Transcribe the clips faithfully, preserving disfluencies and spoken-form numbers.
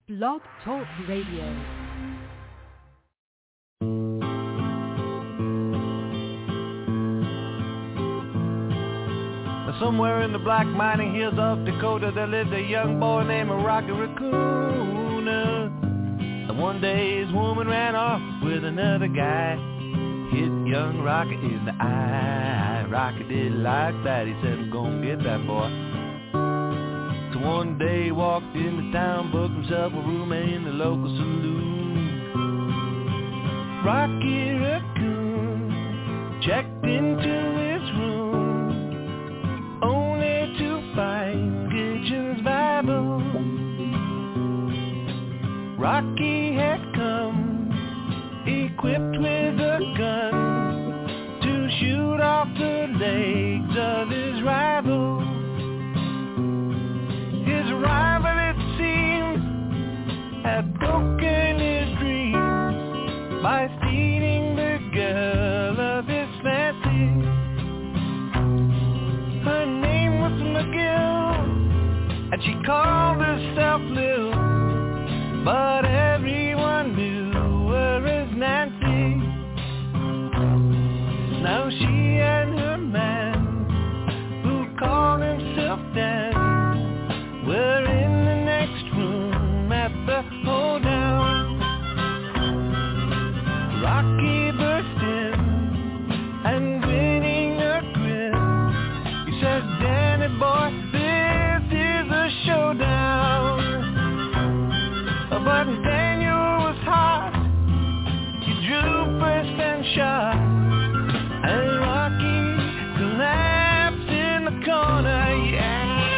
Blog Talk Radio. Somewhere in the black mining hills of Dakota, there lived a young boy named Rocky Raccoon. And one day his woman ran off with another guy, hit young Rocky in the eye. Rocky didn't like that, he said, I'm gonna get that boy. So one day he walked into town, booked himself a room in the local saloon. Rocky Raccoon checked into his room, only to find Gideon's Bible. Rocky had come equipped with a gun to shoot off the legs of his rival. His rival, it seems, had broken his dreams by stealing the girl of his fancy. Her name was McGill, and she called herself Lil, but everyone knew her as Nancy. Now she and her man, who called himself Dan, were in the next room at the hoedown. Rocky burst in and grinning a grin, he said, Danny boy, this is a showdown. But Daniel was hot, he drew first and shot, and Rocky collapsed in the corner, yeah.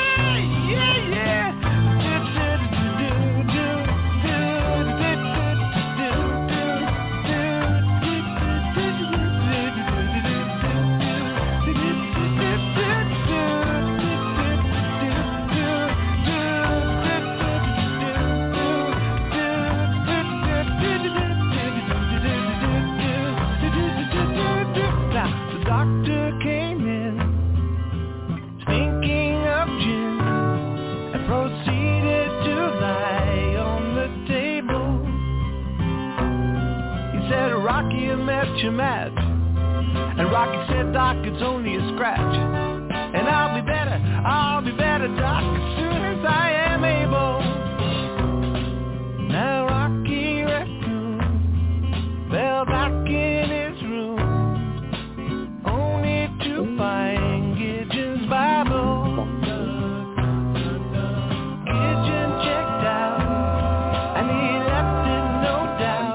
Your match. And Rocky said, Doc, it's only a scratch, and I'll be better, I'll be better, Doc, as soon as I am able. Now Rocky Raccoon fell back in his room, only to find Gideon's Bible. Gideon checked out, and he left it no doubt.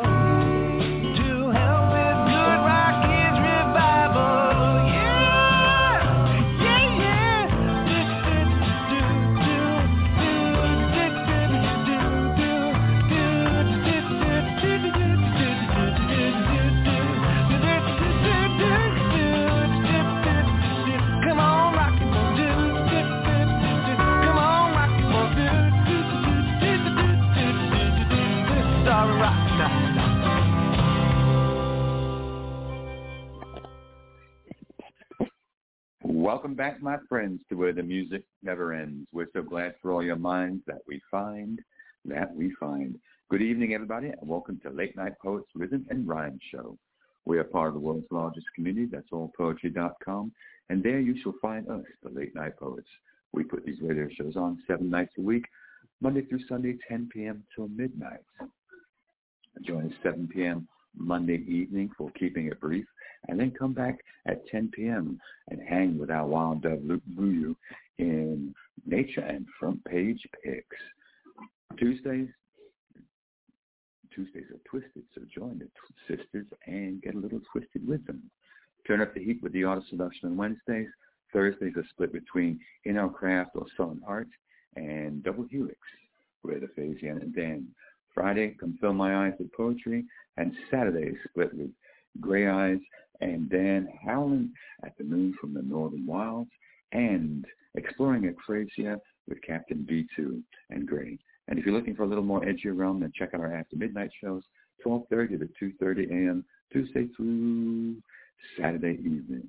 Welcome back, my friends, to Where the Music Never Ends. We're so glad for all your minds that we find, that we find. Good evening, everybody, and welcome to Late Night Poets Rhythm and Rhyme Show. We are part of the world's largest community, that's all poetry dot com, and there you shall find us, the Late Night Poets. We put these radio shows on seven nights a week, Monday through Sunday, ten p.m. till midnight. Join us seven p.m. Monday evening for Keeping It Brief, and then come back at ten p.m. and hang with our wild dove Luke Bouillou in Nature and Front Page Picks. Tuesdays, Tuesdays are twisted, so join the tw- sisters and get a little twisted with them. Turn up the heat with the Art of Seduction on Wednesdays. Thursdays are split between In Our Craft or Southern Art and Double Helix, where the Phasian and Dan. Friday, Come Fill My Eyes with Poetry, and Saturday split with Gray Eyes and Dan Howland at the Moon from the Northern Wilds, and Exploring Acrasia with Captain B two and Gray. And if you're looking for a little more edgier realm, then check out our After Midnight shows, twelve thirty to two thirty a.m., Tuesday through Saturday evenings.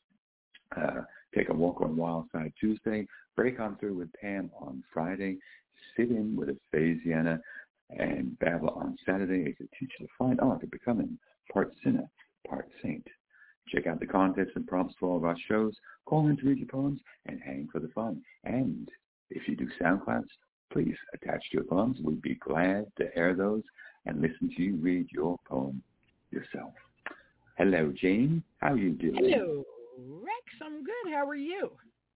Uh, take a walk on Wildside Tuesday, break on through with Pam on Friday, Sit In with Aphasia and Babel on Saturday as a teacher the fine art of becoming part sinner, part saint. Check out the contests and prompts for all of our shows. Call in to read your poems and hang for the fun. And if you do SoundClouds, please attach your poems. We'd be glad to hear those and listen to you read your poem yourself. Hello, Jane. How are you doing? Hello, Rex. I'm good. How are you?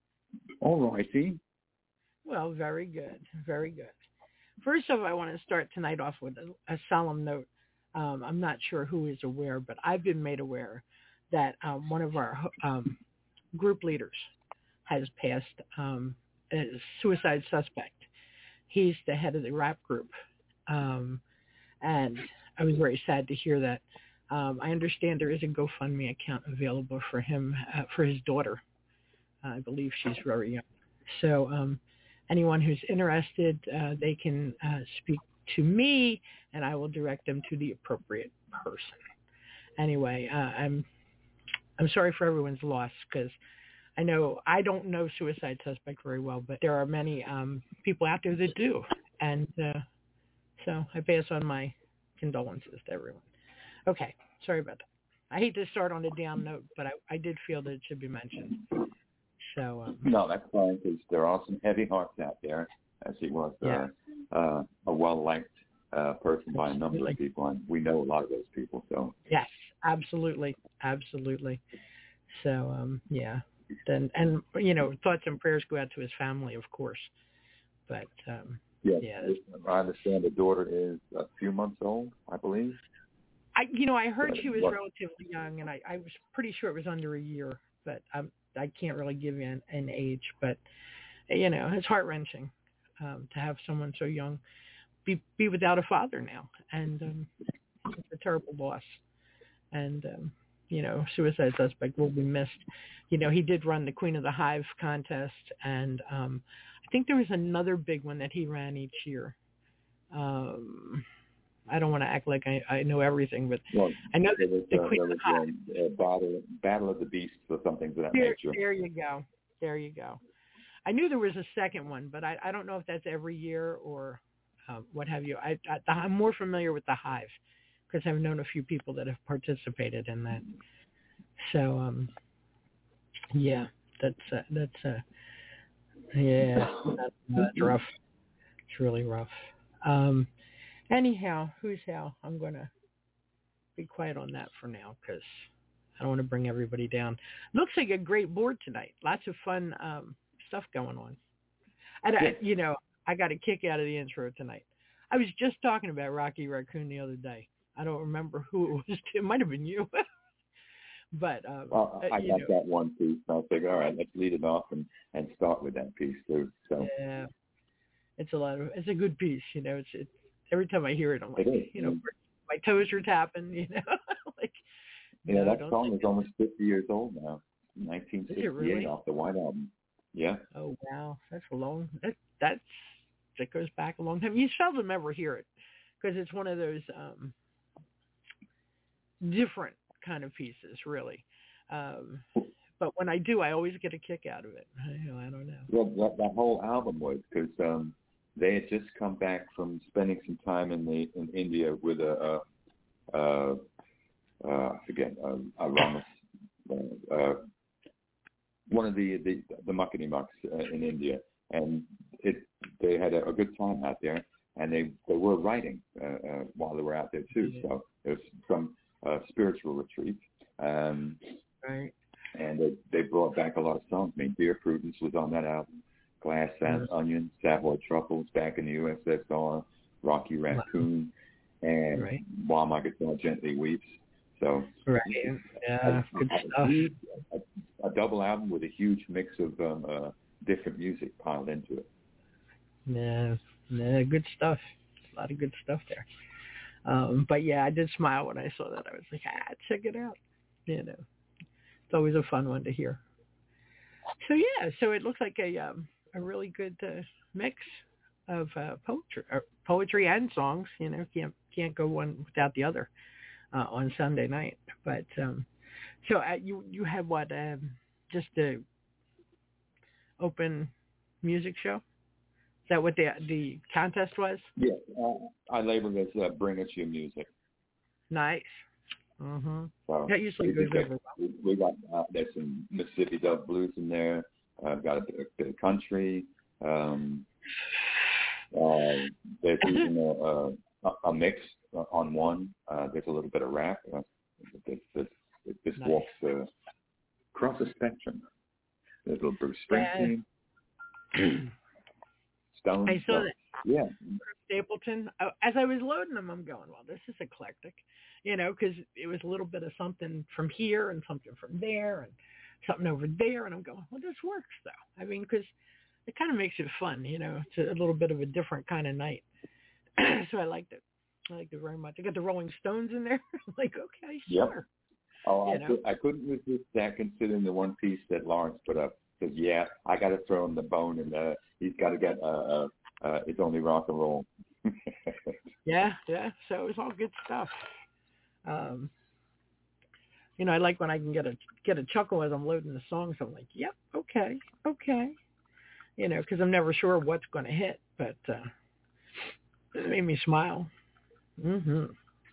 All righty. Well, very good. Very good. First off, I want to start tonight off with a, a solemn note. Um, I'm not sure who is aware, but I've been made aware that um, one of our um, group leaders has passed um, as a suicide suspect. He's the head of the rap group. Um, and I was very sad to hear that. Um, I understand there is a GoFundMe account available for him, uh, for his daughter. Uh, I believe she's very young. So um, anyone who's interested, uh, they can uh, speak to me, and I will direct them to the appropriate person. Anyway, uh, I'm I'm sorry for everyone's loss, because I know I don't know suicide suspect very well, but there are many um, people out there that do, and uh, so I pass on my condolences to everyone. Okay, sorry about that. I hate to start on a down note, but I, I did feel that it should be mentioned. So um, no, that's fine, because there are some heavy hearts out there, as he was yeah. uh, uh, a well-liked uh, person by a number Absolutely. of people, and we know a lot of those people. So yes, absolutely, absolutely. So um, yeah, then and you know, thoughts and prayers go out to his family, of course. But um, yes, yeah, I understand the daughter is a few months old, I believe. I you know I heard But she was what? relatively young, and I, I was pretty sure it was under a year, but I'm, I can't really give you an, an age. But you know, it's heart wrenching um, to have someone so young be be without a father now, and um, it's a terrible loss. And um, you know, suicide suspect will be missed. You know, he did run the Queen of the Hive contest, and um, I think there was another big one that he ran each year. Um, I don't want to act like I, I know everything, but Well, I know that was, the uh, Queen there of the was Hive. um, uh, battle, battle of the Beasts or something to that There, nature. there you go. There you go. I knew there was a second one, but I, I don't know if that's every year or uh, what have you. I, I, I'm more familiar with the Hive because I've known a few people that have participated in that. So, um, yeah, that's uh, that's uh, yeah, that's, that's rough. It's really rough. Um, anyhow, who's how? I'm gonna be quiet on that for now because I don't want to bring everybody down. Looks like a great board tonight. Lots of fun um, stuff going on. And I, you know, I got a kick out of the intro tonight. I was just talking about Rocky Raccoon the other day. I don't remember who it was. It might have been you. But um, well, I uh, you got know, that one piece, and I figured, all right, let's lead it off and, and start with that piece too. So yeah, it's a lot of. It's a good piece. You know, it's it, every time I hear it, I'm like, it is. you know, my toes are tapping. You know, like. Yeah, No, that song is almost fifty years old now. nineteen sixty-eight really? off the White Album. Yeah. Oh wow, that's a long. That that's that goes back a long time. You seldom ever hear it because it's one of those um, different kind of pieces, really. Um, but when I do, I always get a kick out of it. I, I don't know. Well, that, that whole album was because um, they had just come back from spending some time in the in India with a, a, a uh, I forget, uh, a Ramas, uh, uh, one of the the, the muckety mucks uh, in India, and it they had a, a good time out there, and they, they were writing uh, uh, while they were out there too. Yeah. So it was some uh, spiritual retreat, um, Right. and they, they brought back a lot of songs. I mean, Dear Prudence was on that album, Glass and Mm-hmm. Onion, Savoy Truffles, Back in the U S S R, Rocky Raccoon, and Right. While My Guitar Gently Weeps. So Right. Yeah. a, Good a, stuff. huge, a, a double album with a huge mix of um, uh, different music piled into it. Yeah. Yeah. Good stuff. A lot of good stuff there. Um, but yeah, I did smile when I saw that. I was like, ah, check it out. You know, it's always a fun one to hear. So yeah, so it looks like a um, a really good uh, mix of uh, poetry, or poetry and songs. You know, can't can't go one without the other uh, on Sunday night. But um, so uh, you you have what um, just a open music show that what the the contest was? Yeah, uh, I labeled it as uh, Bring Us Your Music. Nice. Mm-hmm. So that usually we, goes we, over well. We, we got uh, there's some Mississippi Dove blues in there. I've uh, got a bit, a bit of country. Um, uh, there's even a, a, a mix on one. Uh, there's a little bit of rap. Uh, this this, this Nice. walks uh, across the spectrum. There's a little Bruce Springsteen. Stone. I saw so, that. Yeah. Stapleton. Uh, As I was loading them, I'm going, well, this is eclectic, you know, because it was a little bit of something from here and something from there and something over there, and I'm going, well, this works though. I mean, because it kind of makes it fun, you know. It's a little bit of a different kind of night, so I liked it. I liked it very much. I got the Rolling Stones in there. I'm like, okay, Yep. sure. Oh, You I, know? could, I couldn't resist that considering the one piece that Lawrence put up. Because, yeah, I got to throw him the bone, and uh, he's got to get uh, uh, uh, It's Only Rock and Roll. Yeah, yeah. So it was all good stuff. Um, you know, I like when I can get a get a chuckle as I'm loading the songs. I'm like, yep, okay, okay. You know, because I'm never sure what's going to hit, but uh, it made me smile. Mm-hmm.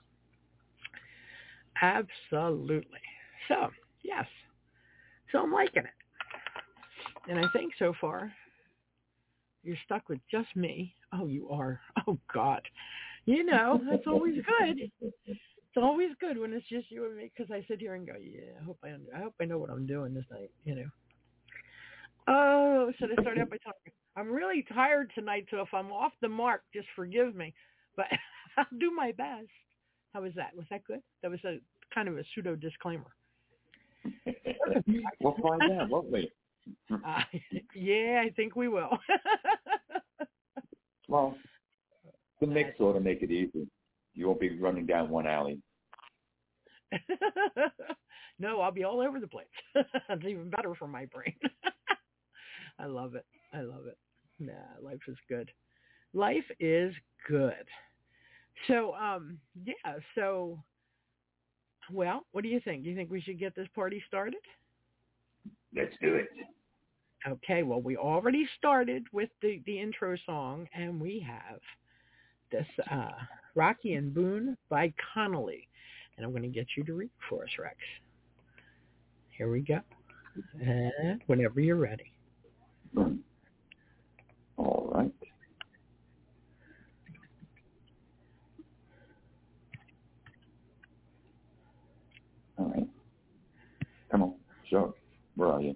Absolutely. So, yes. So I'm liking it. And I think so far you're stuck with just me. Oh, you are. Oh, God. You know, that's always good. It's always good when it's just you and me, because I sit here and go, yeah, I hope I, I hope I know what I'm doing this night, you know. Oh, should I start out by talking? I'm really tired tonight, so if I'm off the mark, just forgive me. But I'll do my best. How was that? Was that good? That was a kind of a pseudo disclaimer. We'll find out, won't we? Uh, yeah, I think we will. Well, the mix ought to make it easy. You won't be running down one alley. No, I'll be all over the place. It's even better for my brain. I love it. I love it. Nah, life is good. Life is good. So, um, yeah, so, well, what do you think? Do you think we should get this party started? Let's do it. Okay, well, we already started with the, the intro song, and we have this uh, Rocky and Boone by Connolly. And I'm going to get you to read for us, Rex. Here we go. And whenever you're ready. All right. All right. Come on. Show. Where are you?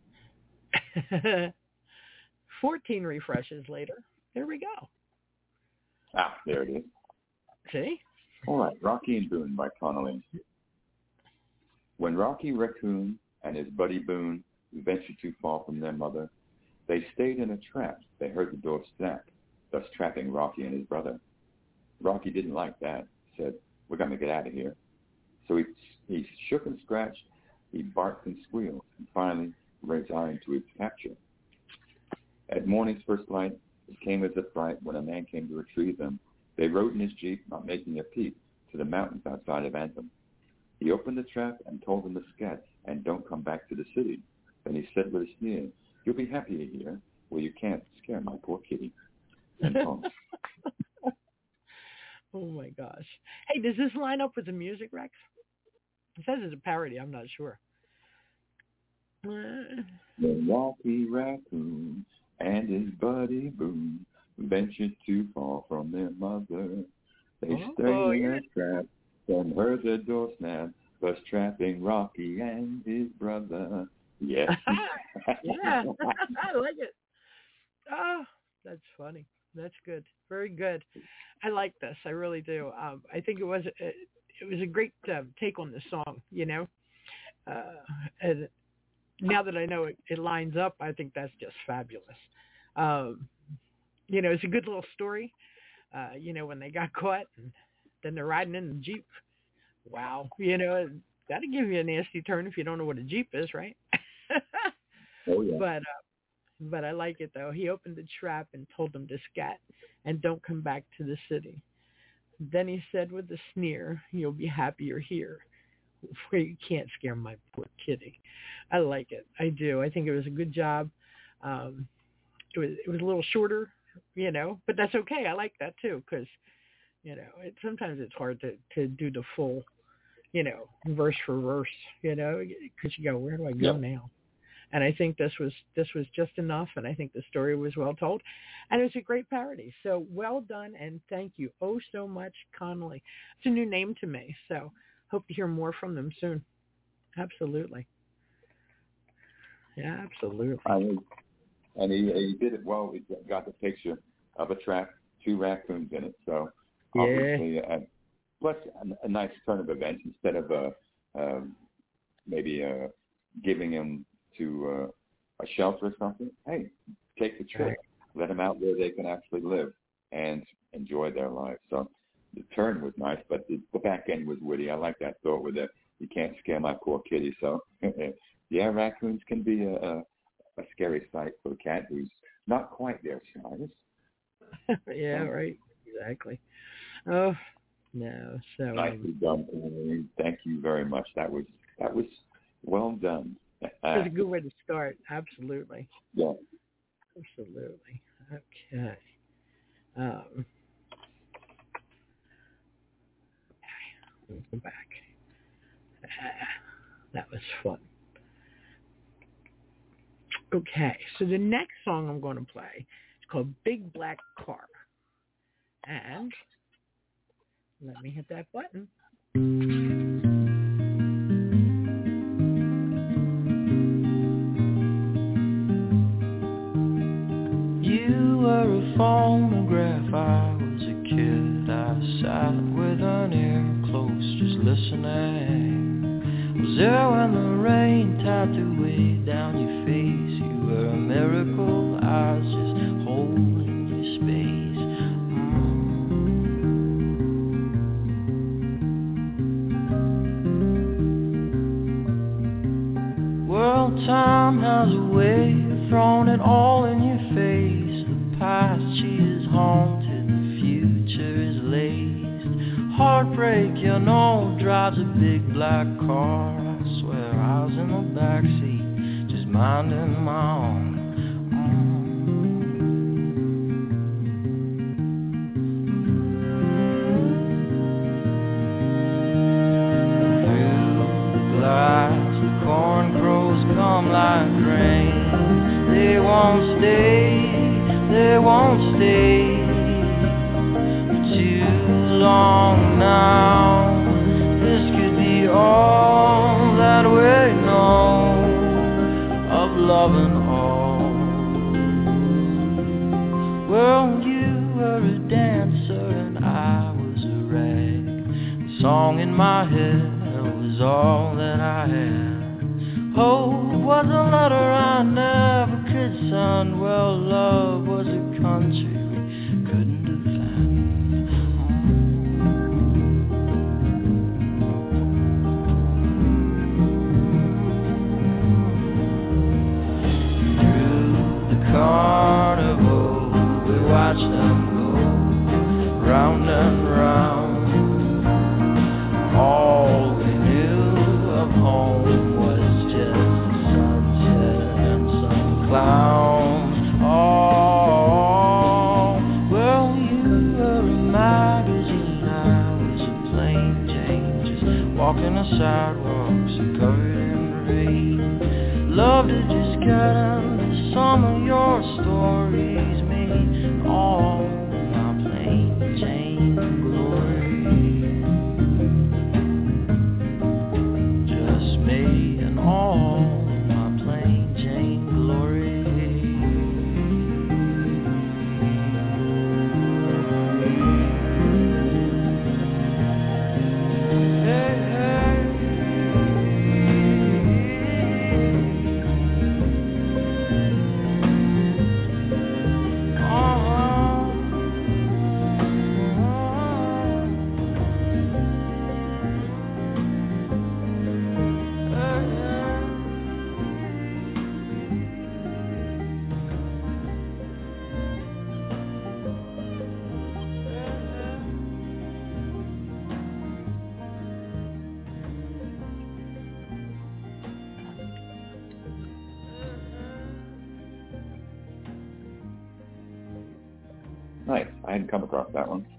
fourteen refreshes later. There we go. Ah, there it is. See? All right. Rocky and Boone by Connolly. When Rocky Raccoon and his buddy Boone ventured too far from their mother, they stayed in a trap. They heard the door snap, thus trapping Rocky and his brother. Rocky didn't like that. Said, "We're going to get out of here." So he, he shook and scratched. He barked and squealed, and finally resigned to his capture. At morning's first light, it came as a fright when a man came to retrieve them. They rode in his jeep, not making a peep, to the mountains outside of Anthem. He opened the trap and told them to scat and don't come back to the city. Then he said with a sneer, "You'll be happier here, where you can't scare my poor kitty." And oh. Oh, my gosh. Hey, does this line up with the music, Rex? It says it's a parody. I'm not sure. The Rocky Raccoon and his buddy Boone ventured too far from their mother. They Oh, stayed oh, in yeah. a trap and heard the door snap, thus trapping Rocky and his brother. Yeah. Yeah, I like it. Oh, that's funny. That's good. Very good. I like this. I really do. Um, I think it was a, it was a great uh, take on the song. You know, uh, and now that I know it, it lines up, I think that's just fabulous. Um, you know, it's a good little story. Uh, you know, when they got caught and then they're riding in the Jeep. Wow. You know, that'll give you a nasty turn if you don't know what a Jeep is, right? Oh, yeah. But uh, but I like it, though. He opened the trap and told them to scat and don't come back to the city. Then he said with a sneer, "You'll be happier here, where you can't scare my poor kitty." I like it. I do. I think it was a good job. Um, it was it was a little shorter you know, but that's okay. I like that too because, you know, it, sometimes it's hard to, to do the full, you know, verse for verse, you know, because you go, where do I go Yep. now? And I think this was this was just enough, and I think the story was well told, and it was a great parody. So well done, and thank you oh so much, Connolly. It's a new name to me, so hope to hear more from them soon. Absolutely, yeah, absolutely. I mean, and he, he did it well. He got the picture of a track, two raccoons in it. So Yeah. obviously, uh, plus a, a nice turn of events instead of uh, um, maybe uh, giving him to uh, a shelter or something. Hey, take the trip. Right. Let them out where they can actually live and enjoy their lives. So the turn was nice, but the, the back end was witty. I like that thought with it. You can't scare my poor kitty. So, yeah, raccoons can be a, a, a scary sight for a cat who's not quite their size. Yeah, right. Exactly. Oh, no. So Nicely um, done. Thank you very much. That was that was well done. it was a good way to start. Absolutely. Yeah. Absolutely. Okay. Um, let's go back. Ah, that was fun. Okay, so the next song I'm going to play is called Big Black Car. And let me hit that button. You were a phonograph, I was a kid. I sat with an ear close, just listening. Was there when the rain tattooed way down your face? You were a miracle, I was just holding your space. Mm. Well, time has a way of throwing it all in your face. The past, she is haunted, the future is laced. Heartbreak, you know, drives a big black car. I swear I was in the backseat, just minding my own. Mm. Through the glass, the corn crows come like rain. They won't stay, they won't stay for too long now. This could be all that we know of love and all. Well, you were a dancer and I was a rag. The song in my head was all that I had. Hope was a letter I never could send. Well, love was a country we couldn't defend. Carnival, we watched them go round and round. All we knew of home was just sunset and some clowns. Oh, well, you were a magazine, I was a plain Jane, just walking the sidewalks covered in rain. Love to just get into some of your stories, me and all my plain Jane glory. Just me and all my plain Jane glory. Hey, hey. Oh, Nice. I hadn't come across that one.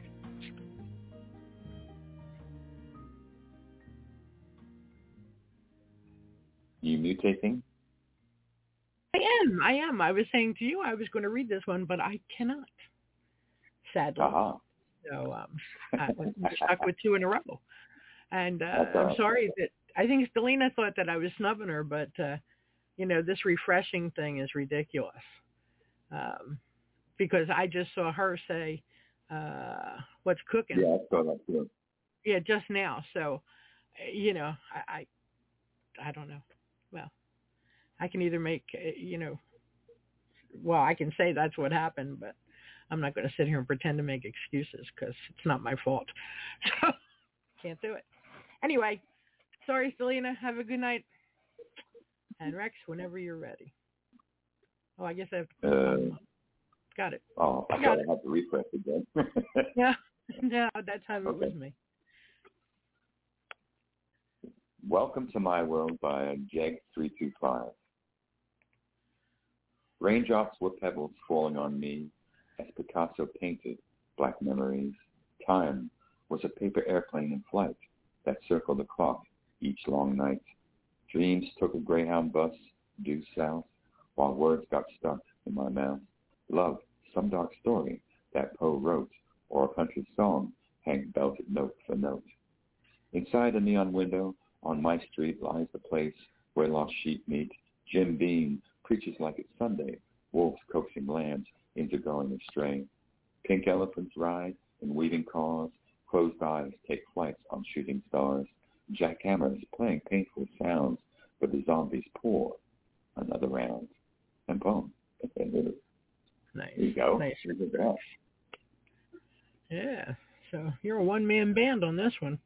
You mutating? I am. I am. I was saying to you I was going to read this one, but I cannot, sadly. Uh-huh. So um, I'm stuck with two in a row. And uh, right. I'm sorry that I think Stelina thought that I was snubbing her, but, uh, you know, this refreshing thing is ridiculous. Um, because I just saw her say, uh, what's cooking? Yeah, I saw that too. Yeah, just now. So, you know, I, I, I don't know. Well, I can either make, you know, well, I can say that's what happened, but I'm not going to sit here and pretend to make excuses because it's not my fault. So, can't do it. Anyway, sorry, Stelina. Have a good night. And Rex, whenever you're ready. Oh, I guess I have to. Uh, got it. Oh, I got thought it. I had to refresh again. Yeah, no, that time it Okay. was me. Welcome to My World by Jeg three two five. Raindrops were pebbles falling on me as Picasso painted black memories. Time was a paper airplane in flight that circled the clock each long night. Dreams took a Greyhound bus due south while words got stuck in my mouth. Love, some dark story that Poe wrote, or a country song Hank belted note for note. Inside a neon window on my street lies the place where lost sheep meet. Jim Beam preaches like it's Sunday, wolves coaxing lambs into going astray. Pink elephants ride in weaving cars, closed eyes take flights on shooting stars. Jackhammers playing painful sounds, but the zombies pour another round. And boom. Nice. There you go. Nice. Look at that. Yeah. So you're a one-man band on this one.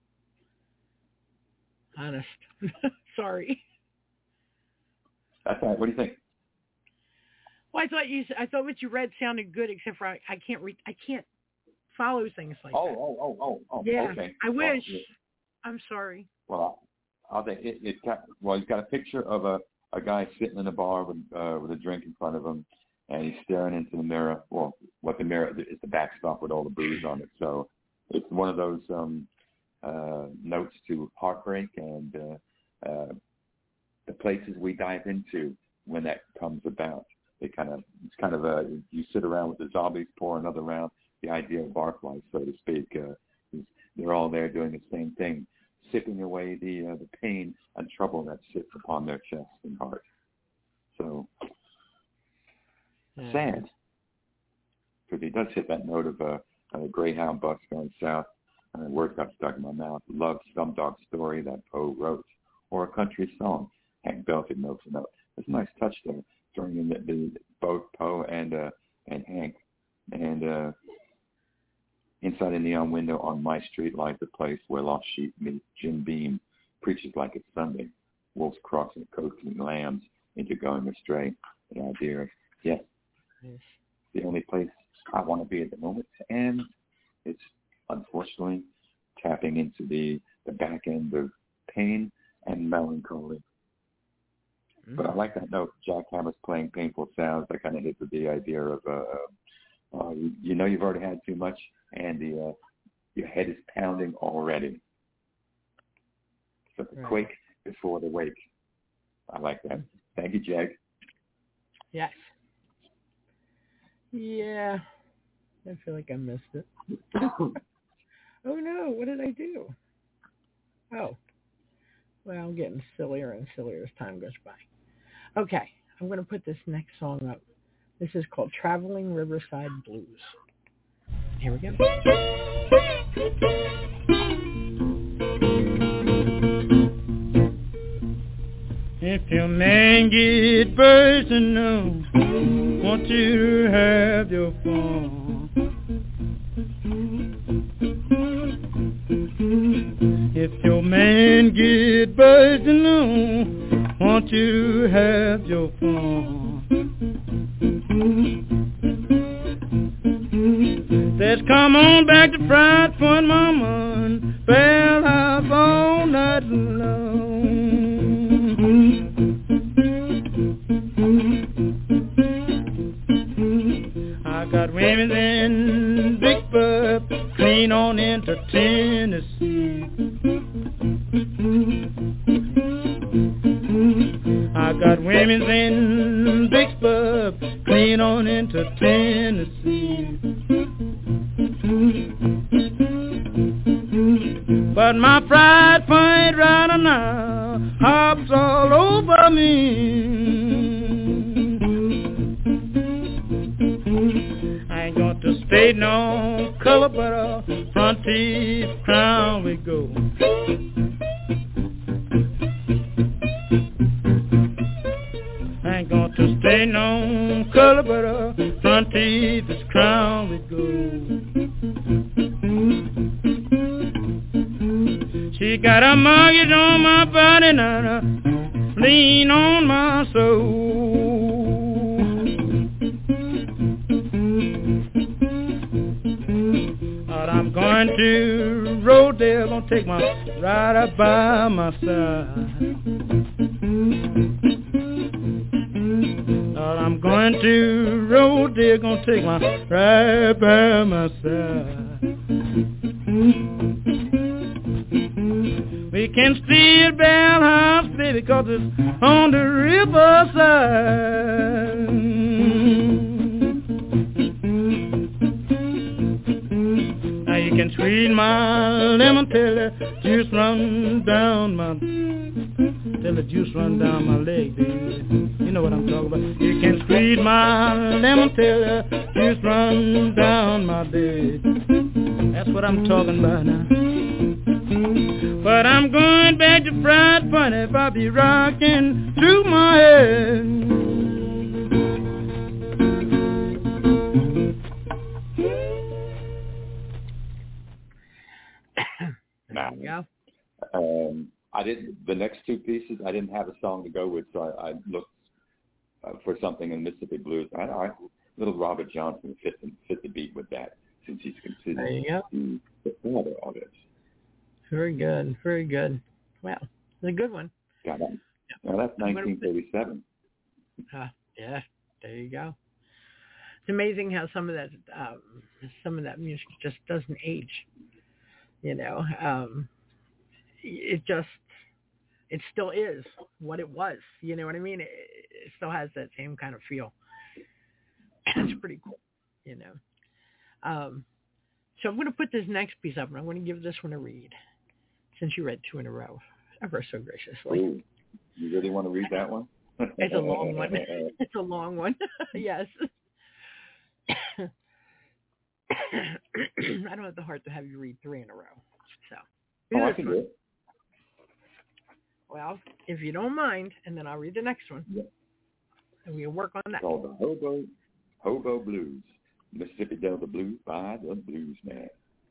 Honest. Sorry. That's all right. What do you think? Well, I thought you. I thought what you read sounded good, except for I, I can't read. I can't follow things like Oh, that. oh, oh, oh, oh. Yeah. Okay. I wish. Well, yeah. I'm sorry. Well, I'll think it, it got, well, he's got a picture of a, a guy sitting in a bar with uh, with a drink in front of him, and he's staring into the mirror. Well, what the mirror is the backstop with all the booze on it. So it's one of those um, uh, notes to heartbreak and uh, uh, the places we dive into when that comes about. It kind of it's kind of a you sit around with the zombies, pour another round. The idea of barflies, so to speak, uh, is they're all there doing the same thing, sipping away the uh, the pain and trouble that sits upon their chest and heart. So Yeah. sad, because he does hit that note of a, a Greyhound bus going south, and the words got stuck in my mouth. Love, some dark story that Poe wrote, or a country song Hank belted note for note. There's a nice touch there, throwing in the, the both Poe and uh, and Hank. And uh, inside a neon window on my street lies the place where lost sheep meet. Jim Beam preaches like it's Sunday. Wolves crossing, coaxing lambs into going astray. The idea of, yes, Yes. the only place I want to be at the moment. And it's unfortunately tapping into the, the back end of pain and melancholy. Mm-hmm. But I like that note. Jackhammer's playing painful sounds. That kind of hits with the idea of, uh, uh, you, you know you've already had too much, and the uh, your head is pounding already. So the Right. quake before the wake. I like that. Thank you, Jag. Yes. Yeah. I feel like I missed it. Oh no, what did I do? Oh. Well, I'm getting sillier and sillier as time goes by. Okay, I'm going to put this next song up. This is called Traveling Riverside Blues. Here we go. If your man get personal, want you to have your fun. If your man get personal, want you to have your fun. Let's come on back to Fried Fun Mama and Bell House all night long. I got women in clean on into Tennessee. I got women's in Vicksburg, clean on into Tennessee. But my fried point right now hops all over me. I ain't got to stay no color, but a front teeth crown we go. I ain't got to stay no color, but a front teeth is crown we go. She got a mortgage on my body now, lean on my soul. But I'm going to Rodale, gonna take my ride up by my side. But I'm going to Rodale, gonna take my ride by my side. We can steal Bell House, baby, 'cause it's on the riverside. Now you can squeeze my lemon till the juice run down my, till the juice run down my leg, baby. You know what I'm talking about. You can squeeze my lemon till the juice run down my leg. That's what I'm talking about now. But I'm going back to Fried Point if I be rocking through my head. Now, Yeah. um, I didn't. The next two pieces, I didn't have a song to go with, so I, I looked uh, for something in Mississippi blues. I, I little Robert Johnson fit the, fit the beat with that, since he's considered There you go. the, the father of it. Very good. Very good. Well, it's a good one. Got that. Now that's nineteen thirty-seven. Uh, yeah. There you go. It's amazing how some of that, um, some of that music just doesn't age. You know, um, it just, it still is what it was. You know what I mean? It, it still has that same kind of feel. It's pretty cool. You know. Um, so I'm going to put this next piece up, and I'm going to give this one a read, since you read two in a row, ever so graciously. Ooh, you really want to read that one? It's a long one. It's a long one. Yes. I don't have the heart to have you read three in a row. So. Oh, I can do it. Well, if you don't mind, and then I'll read the next one. Yeah. And we'll work on that. It's called the Hobo, Hobo Blues, Mississippi Delta Blues by the Blues Man.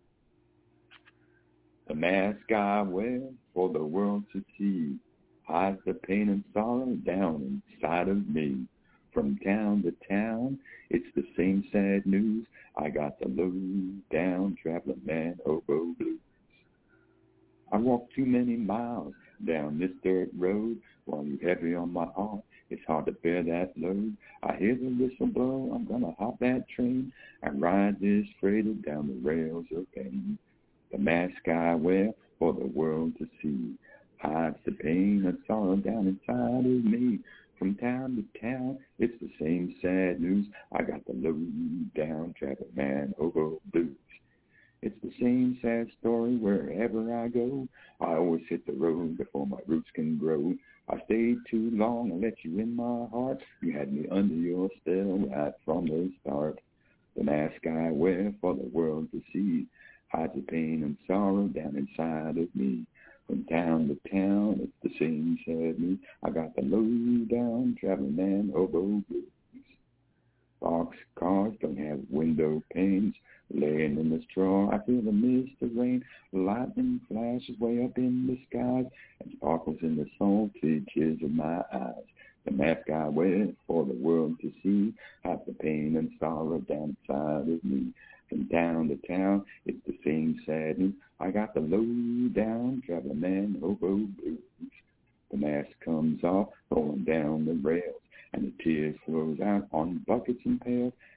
The mask I wear for the world to see hides the pain and sorrow down inside of me. From town to town, it's the same sad news. I got the low down traveling man hobo blues. I walked too many miles down this dirt road while you heavy on my heart. It's hard to bear that load. I hear the whistle blow. I'm gonna hop that train and ride this freighter down the rails of pain. The mask I wear for the world to see hides the pain and sorrow down inside of me. From town to town, it's the same sad news. I got the low down traffic man hobo blues. It's the same sad story wherever I go. I always hit the road before my roots can grow. I stayed too long and let you in my heart. You had me under your spell right from the start. The mask I wear for the world to see hides the pain and sorrow down inside of me. From town to town, it's the same sad news. I got the low down traveling man hobo blues. Box cars don't have window panes. Laying in the straw, I feel the mist of rain. Lightning flashes way up in the skies and sparkles in the salty tears of my eyes. The mask I wear for the world to see hides the pain and sorrow down inside of me. From town to town, it's the same sad news. I got the low down traveling man hobo blues. The mask comes off, rolling down the rails, and the tears flows out on buckets and pails.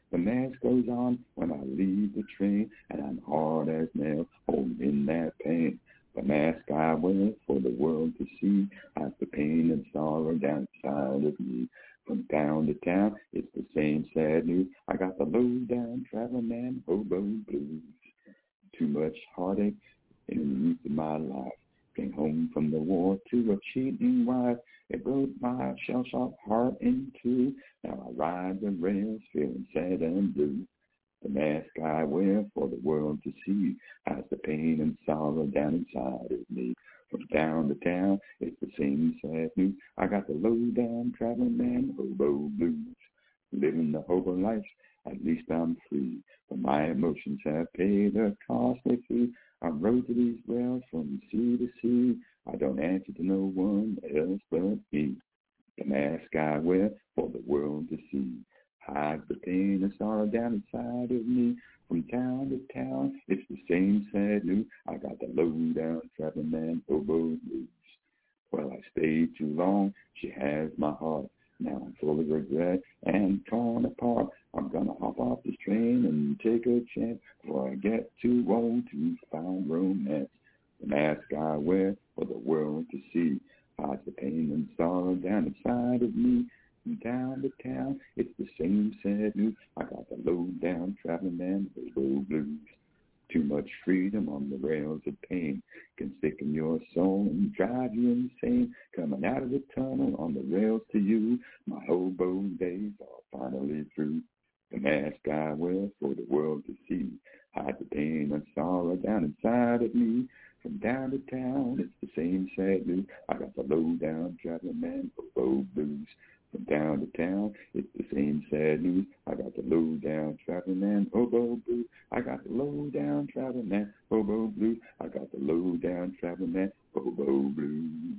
The mask goes on when I leave the train, and I'm hard as nails, holding in that pain. The mask I wear for the world to see hides the pain and sorrow down inside of me. From town to town, it's the same sad news. I got the low-down traveling man hobo blues. Too much heartache in the youth of my life. Came home from the war to a cheating wife. It broke my shell-shocked heart in two. Now I ride the rails feeling sad and blue. The mask I wear for the world to see hides the pain and sorrow down inside of me. From town to town, it's the same sad news. I got the low-down traveling man hobo blues. Living the hobo life, at least I'm free. But my emotions have paid a costly fee. I rode to these rails from sea to sea. I don't answer to no one else but me. The mask I wear for the world to see hides the pain and sorrow down inside of me. From town to town, it's the same sad news. I got the low-down traveling man hobo blues. Well, I stayed too long. She has my heart. Now I'm full of regret and torn apart. I'm gonna hop off this train and take a chance before I get too old to find romance. The mask I wear for the world to see hides the pain and sorrow down inside of me. From town to town, it's the same sad news. I got the low-down traveling man hobo blues. Too much freedom on the rails of pain can sicken your soul and drive you insane. Coming out of the tunnel on the rails to you, my hobo days are finally through. The mask I wear for the world to see hides the pain and sorrow down inside of me. From town to town, it's the same sad news. I got the low-down traveling man hobo blues. From town to town, it's the same sad news. I got the low-down traveling man hobo blues. I got the low-down traveling man hobo blues. I got the low-down traveling man hobo blues.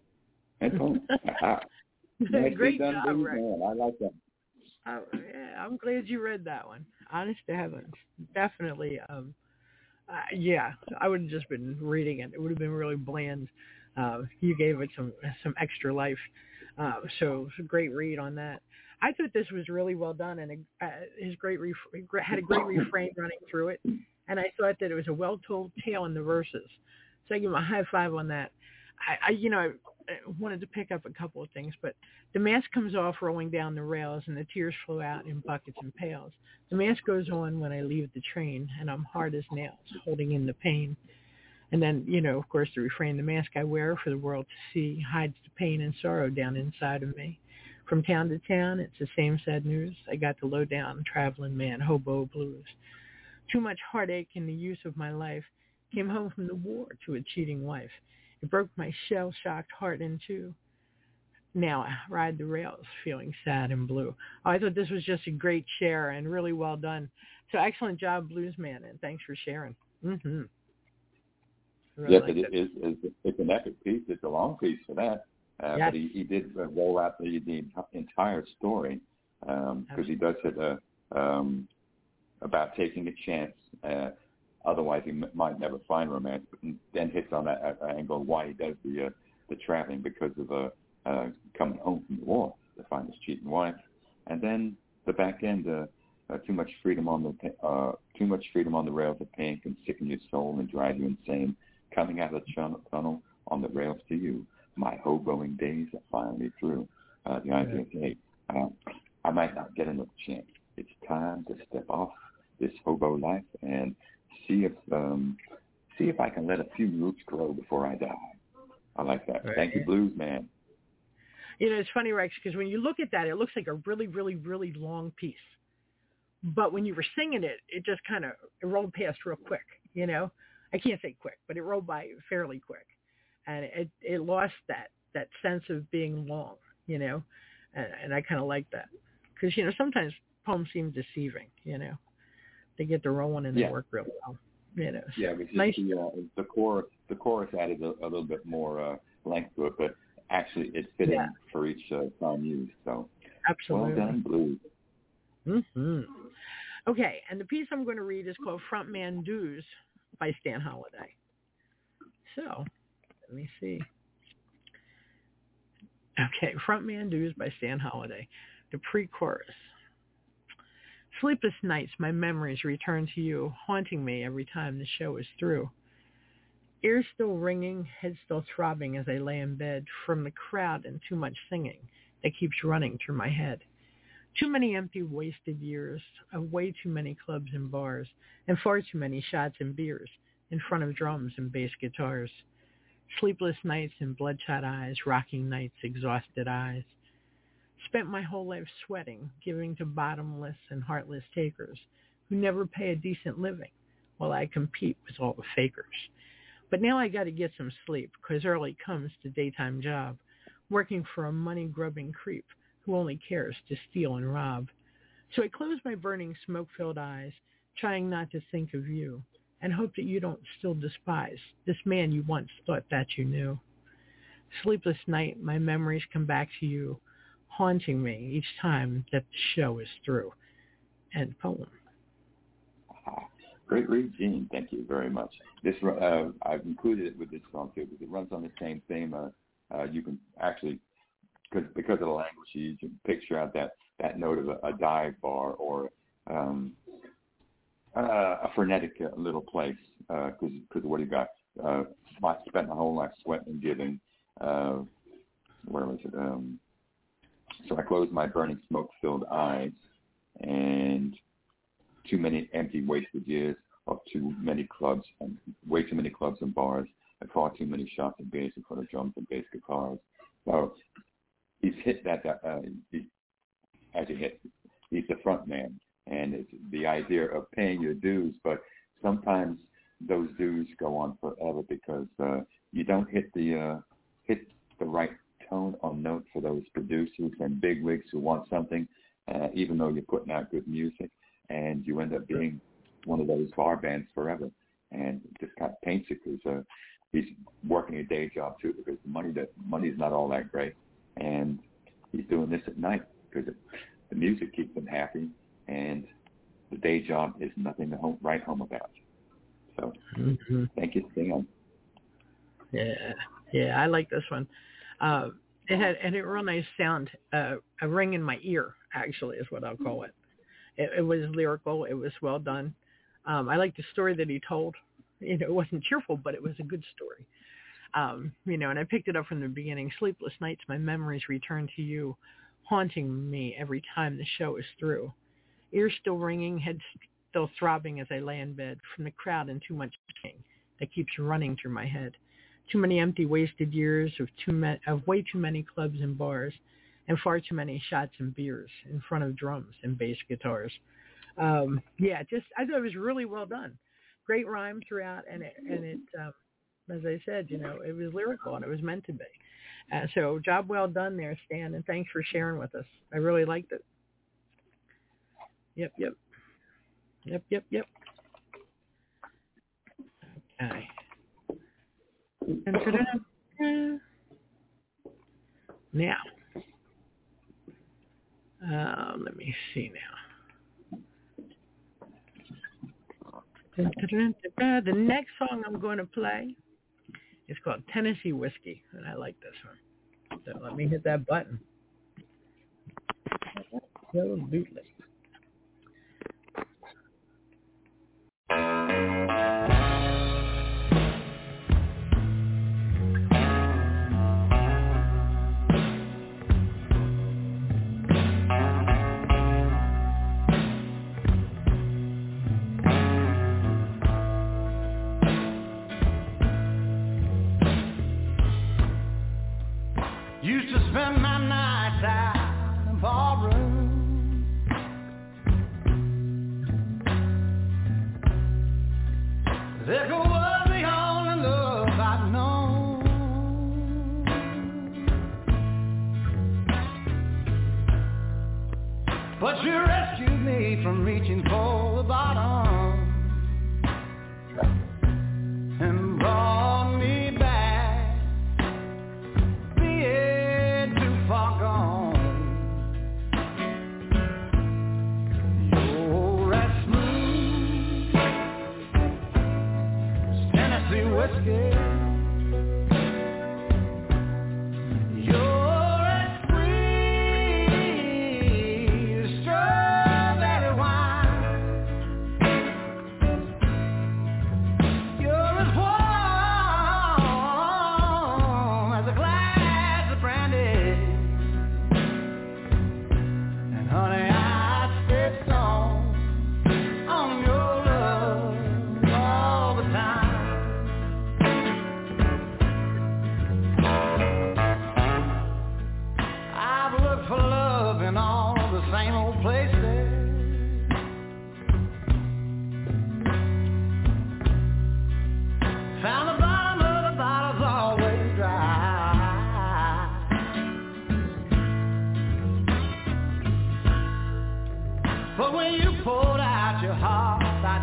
And Tom, great job, done, Rex. Man. I like that. Oh, yeah, I'm glad you read that one. Honest to heavens, definitely. Um, uh, yeah, I would have just been reading it. It would have been really bland. Uh, you gave it some some extra life. Uh, so it's a great read on that. I thought this was really well done, and uh, his great ref- had a great refrain running through it. And I thought that it was a well-told tale in the verses. So I give him a high five on that. I, I you know, I, I wanted to pick up a couple of things, but the mask comes off rolling down the rails, and the tears flow out in buckets and pails. The mask goes on when I leave the train, and I'm hard as nails, holding in the pain. And then, you know, of course, the refrain, the mask I wear for the world to see hides the pain and sorrow down inside of me. From town to town, it's the same sad news. I got the low-down traveling man hobo blues. Too much heartache in the use of my life. Came home from the war to a cheating wife. It broke my shell-shocked heart in two. Now I ride the rails feeling sad and blue. Oh, I thought this was just a great share and really well done. So excellent job, Bluesman, and thanks for sharing. Mm-hmm. Really yes, like it is. It's, it's an epic piece. It's a long piece for that. Uh, yes. But he, he did uh, roll out the, the entire story because um, he does it uh, um, about taking a chance. Uh, otherwise, he m- might never find romance. But then hits on that uh, angle why he does the uh, the traveling because of uh, uh, coming home from the war to find his cheating wife, and then the back end. Uh, Uh, too much freedom on the uh, too much freedom on the rails of pain can sicken your soul and drive you insane. Coming out of the chun- tunnel on the rails to you, my hoboing days are finally through. Uh, the idea is, hey, uh, I might not get another chance. It's time to step off this hobo life and see if um, see if I can let a few roots grow before I die. I like that. Right. Thank you, Blues Man. You know, it's funny, Rex, because when you look at that, it looks like a really, really, really long piece. But when you were singing it, it just kind of rolled past real quick, you know. I can't say quick, but it rolled by fairly quick. And it it lost that, that sense of being long, you know. And, and I kind of like that. Because, you know, sometimes poems seem deceiving, you know. They get the rolling and they yeah. work real well, you know. So yeah, it was just nice. the, uh, the, chorus, the chorus added a, a little bit more uh, length to it, but actually it fit yeah. in for each uh, time used. So Absolutely. Well done, Blues. Mm-hmm. Okay, and the piece I'm going to read is called Frontman Dues by Stan Holiday. So, let me see. Okay, Frontman Dues by Stan Holiday. The pre-chorus. Sleepless nights, my memories return to you, haunting me every time the show is through. Ears still ringing, head still throbbing as I lay in bed from the crowd and too much singing that keeps running through my head. Too many empty, wasted years of way too many clubs and bars and far too many shots and beers in front of drums and bass guitars. Sleepless nights and bloodshot eyes, rocking nights, exhausted eyes. Spent my whole life sweating, giving to bottomless and heartless takers who never pay a decent living while I compete with all the fakers. But now I got to get some sleep because early comes the daytime job, working for a money-grubbing creep who only cares to steal and rob. So I close my burning smoke-filled eyes, trying not to think of you, and hope that you don't still despise this man you once thought that you knew. Sleepless night, my memories come back to you, haunting me each time that the show is through. End poem. Great read, Gene. Thank you very much. This uh, I've included it with this song too because it runs on the same theme. Uh, uh, you can actually, because because of the language, you can picture out that, that note of a, a dive bar or um, uh, a frenetic uh, little place. Because uh, because what you got? Uh, spent my whole life sweating and giving. Uh, where was it? Um, so I closed my burning smoke-filled eyes and. Too many empty, wasted years of too many clubs and way too many clubs and bars and far too many shots and bass in front of drums and bass guitars. So he's hit that, uh, he, as he hit, he's the front man. And it's the idea of paying your dues, but sometimes those dues go on forever because uh, you don't hit the uh, hit the right tone or note for those producers and bigwigs who want something, uh, even though you're putting out good music. And you end up being one of those bar bands forever. And it just kind of paints it because uh, he's working a day job too because the money that money's not all that great. And he's doing this at night because the music keeps him happy, and the day job is nothing to home, write home about. So mm-hmm. Thank you, Sam. Yeah, yeah, I like this one. Uh, it had, it had a real nice sound, uh, a ring in my ear, actually, is what I'll call it. It, it was lyrical. It was well done. Um, I liked the story that he told. You know, it wasn't cheerful, but it was a good story. Um, you know, and I picked it up from the beginning. Sleepless nights, my memories return to you, haunting me every time the show is through. Ears still ringing, head still throbbing as I lay in bed from the crowd and too much singing that keeps running through my head. Too many empty, wasted years of too ma- of way too many clubs and bars. And far too many shots and beers in front of drums and bass guitars. Um, yeah, just I thought it was really well done. Great rhyme throughout, and it, and it um, as I said, you know, it was lyrical and it was meant to be. Uh, so job well done there, Stan, and thanks for sharing with us. I really liked it. Yep, yep, yep, yep, yep. Okay. Now. Um, let me see now. The next song I'm going to play is called Tennessee Whiskey, and I like this one. So let me hit that button. Absolutely. Used to spend my nights out in ballroom. Liquor was the only love I'd known. But you rescued me from reaching for the bottom and brought me back. Whiskey. You're as sweet as strawberry wine.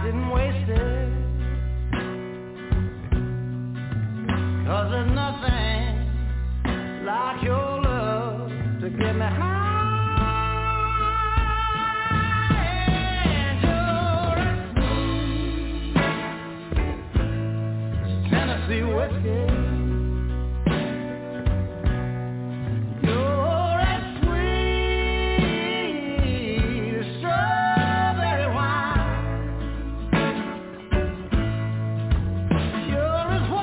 didn't waste it, 'cause there's nothing like your love to get me high. And you're as smooth as Tennessee whiskey. You're as sweet as strawberry wine. You're as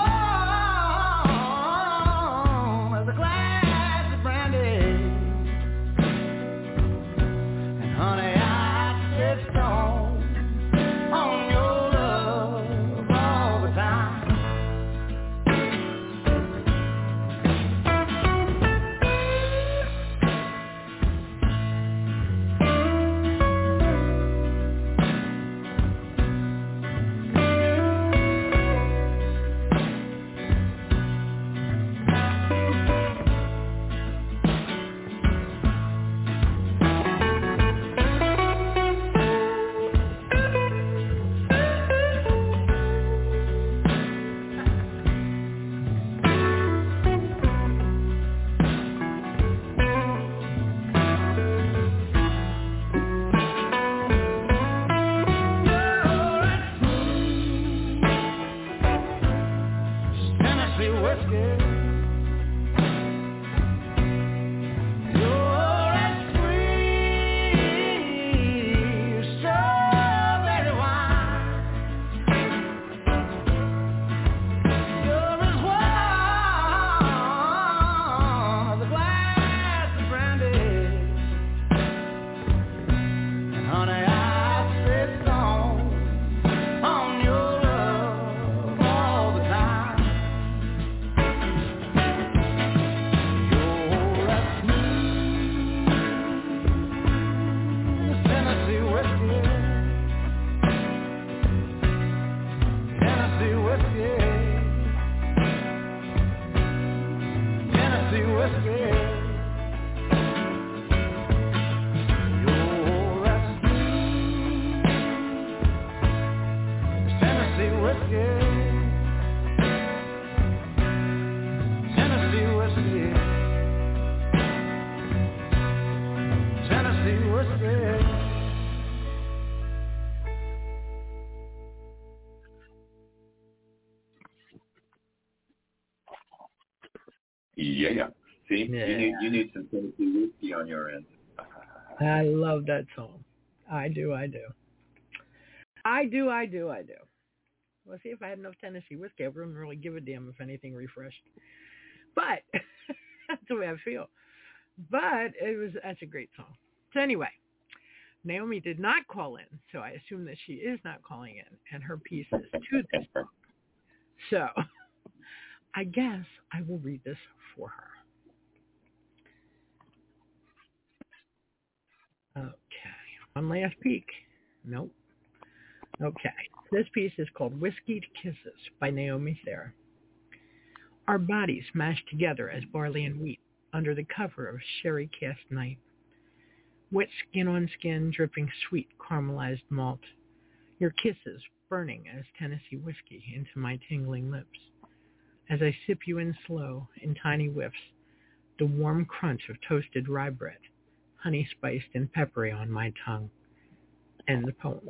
warm as a glass of brandy. And honey, I sit stone on your love all the time. Tennessee whiskey. You're as sweet as strawberry wine. You're as warm as a glass of brandy. And honey, I sit stone on your love all the time. You're as smooth as Tennessee whiskey. Tennessee whiskey. Tennessee whiskey. You're as smooth as Tennessee whiskey. Tennessee whiskey. Tennessee whiskey. Yeah. See, Yeah. you need you need some Tennessee whiskey on your end. I love that song. I do, I do. I do, I do, I do. Well, see, if I had enough Tennessee whiskey, I wouldn't really give a damn if anything refreshed. But that's the way I feel. But it was that's a great song. So anyway, Naomi did not call in, so I assume that she is not calling in, and her piece is to this song. So I guess I will read this for her. Okay. One last peek. Nope. Okay. This piece is called Whiskeyed Kisses by Naomi Thayer. Our bodies mashed together as barley and wheat under the cover of sherry cast night. Wet skin on skin, dripping sweet caramelized malt. Your kisses burning as Tennessee whiskey into my tingling lips. As I sip you in slow, in tiny whiffs, the warm crunch of toasted rye bread, honey spiced and peppery on my tongue. End the poem.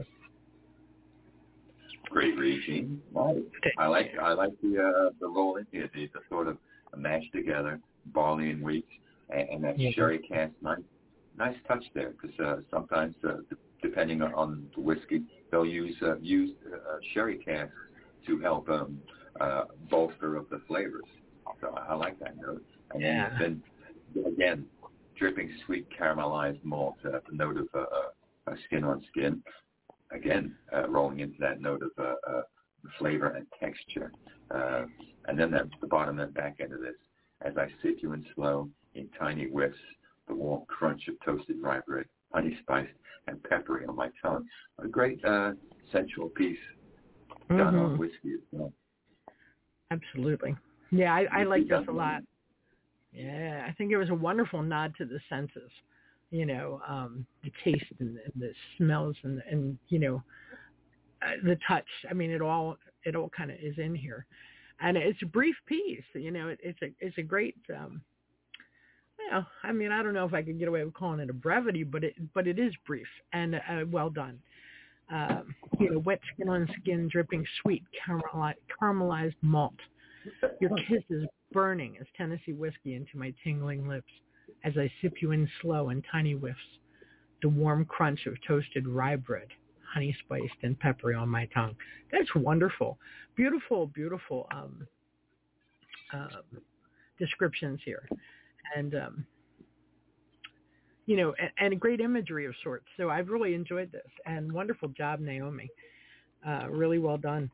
Great reading. Nice. I like I like the uh, the rolling here, the, the sort of mashed together barley and wheat, and, and that Yeah. sherry cast. Nice, nice touch there, because uh, sometimes uh, d- depending on, on the whiskey, they'll use uh, use uh, sherry cast to help um, uh, bolster up the flavors. So I, I like that note. And Yeah. then, then again, dripping sweet caramelized malt, uh, the note of uh, uh, skin on skin. Again, uh, rolling into that note of uh, uh, flavor and texture. Uh, and then at the bottom and back end of this, as I sip you in slow, in tiny whiffs, the warm crunch of toasted rye bread, honey spiced and peppery on my tongue. A great uh, sensual piece done Mm-hmm. on whiskey as well. Absolutely. Yeah, I, I like this Whiskey a lot. Yeah, I think it was a wonderful nod to the senses. You know, um, the taste and, and the smells and, and you know, uh, the touch. I mean, it all it all kind of is in here, and it's a brief piece. You know, it, it's a it's a great. Um, you know, I mean, I don't know if I could get away with calling it a brevity, but it but it is brief and uh, well done. Um, you know, wet skin on skin, dripping sweet caramelized, caramelized malt. Your kiss is burning as Tennessee whiskey into my tingling lips as I sip you in slow and tiny whiffs. The warm crunch of toasted rye bread, honey spiced and peppery on my tongue. That's wonderful. Beautiful, beautiful um, uh, descriptions here. And, um, you know, and, and great imagery of sorts. So I've really enjoyed this. And wonderful job, Naomi. Uh, really well done.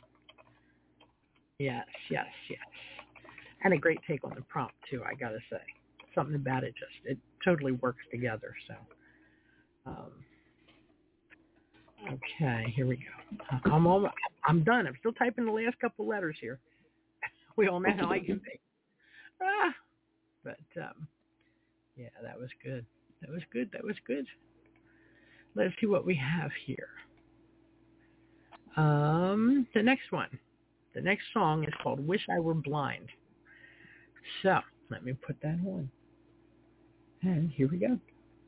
Yes, yes, yes. And a great take on the prompt, too, I got to say. Something about it just, it totally works together. So, um, okay, here we go. I'm all, I'm done. I'm still typing the last couple letters here. We all know how I can be. Ah, but, um, yeah, that was good. That was good. That was good. Let's see what we have here. Um, the next one. The next song is called Wish I Were Blind. So, let me put that on. And here we go.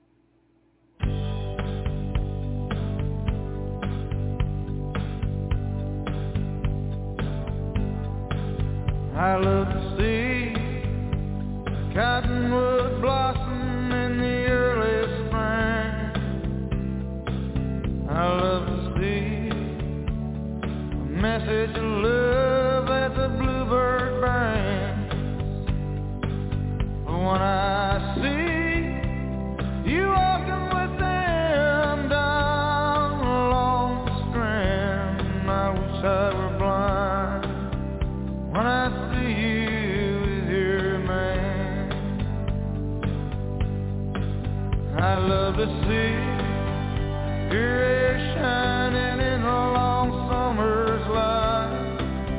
I love to see cottonwood blossom in the early spring. I love to see a message of love that the bluebird brings. But when I see you walking with them down along the strand, I wish I were blind. When I see you with your man, I love to see your hair shining in a long summer's light.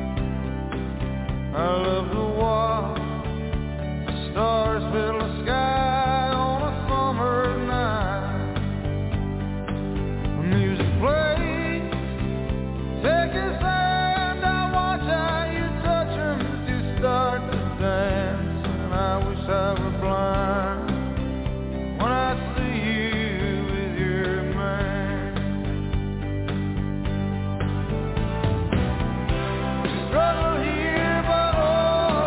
I love to watch the stars fill the sky on a summer night. The music plays, take his hand, I watch how you touch him to start to dance. And I wish I were blind when I see you with your man. Struggle here, but oh,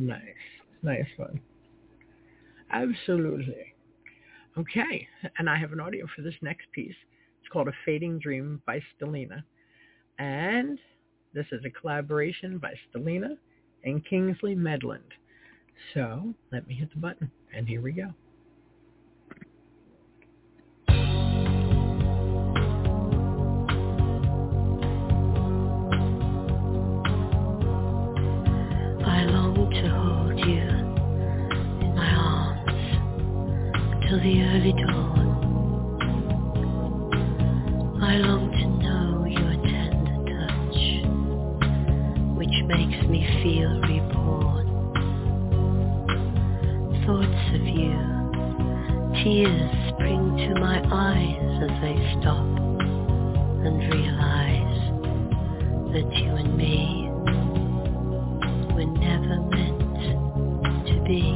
Nice. Nice one. Absolutely. Okay. And I have an audio for this next piece. It's called A Fading Dream by Stelina. And this is a collaboration by Stelina and Kingsley Medland. So let me hit the button. And here we go. I long to hold you in my arms till the early dawn. I long to know your tender touch, which makes me feel reborn. Thoughts of you, tears spring to my eyes as I stop and realize that you and me were never meant to be.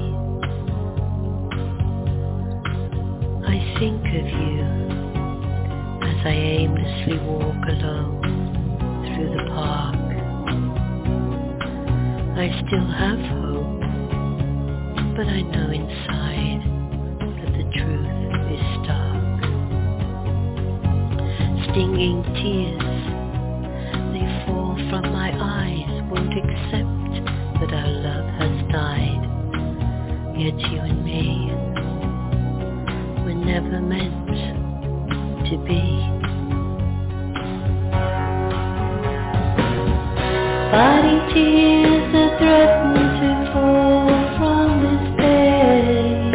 I think of you as I aimlessly walk alone through the park. I still have hope, but I know inside that the truth is stark. Stinging tears, they fall from my eyes, won't accept that our love has died. Yet you and me were never meant to be. Body tears that threaten to fall from this day.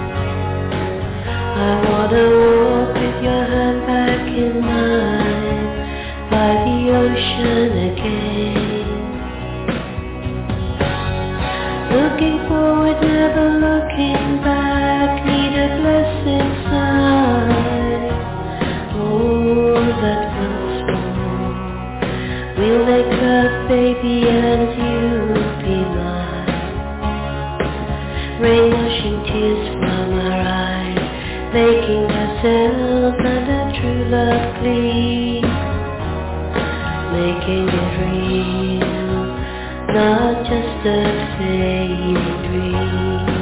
I wanna walk with your hand back in mine by the ocean again. Looking forward, never looking back, need a blessed sign. Oh, that once more we'll make love, baby, and you'll be mine. Rain washing tears from our eyes, making ourselves and our true love clean, making it real, not just a fading dream.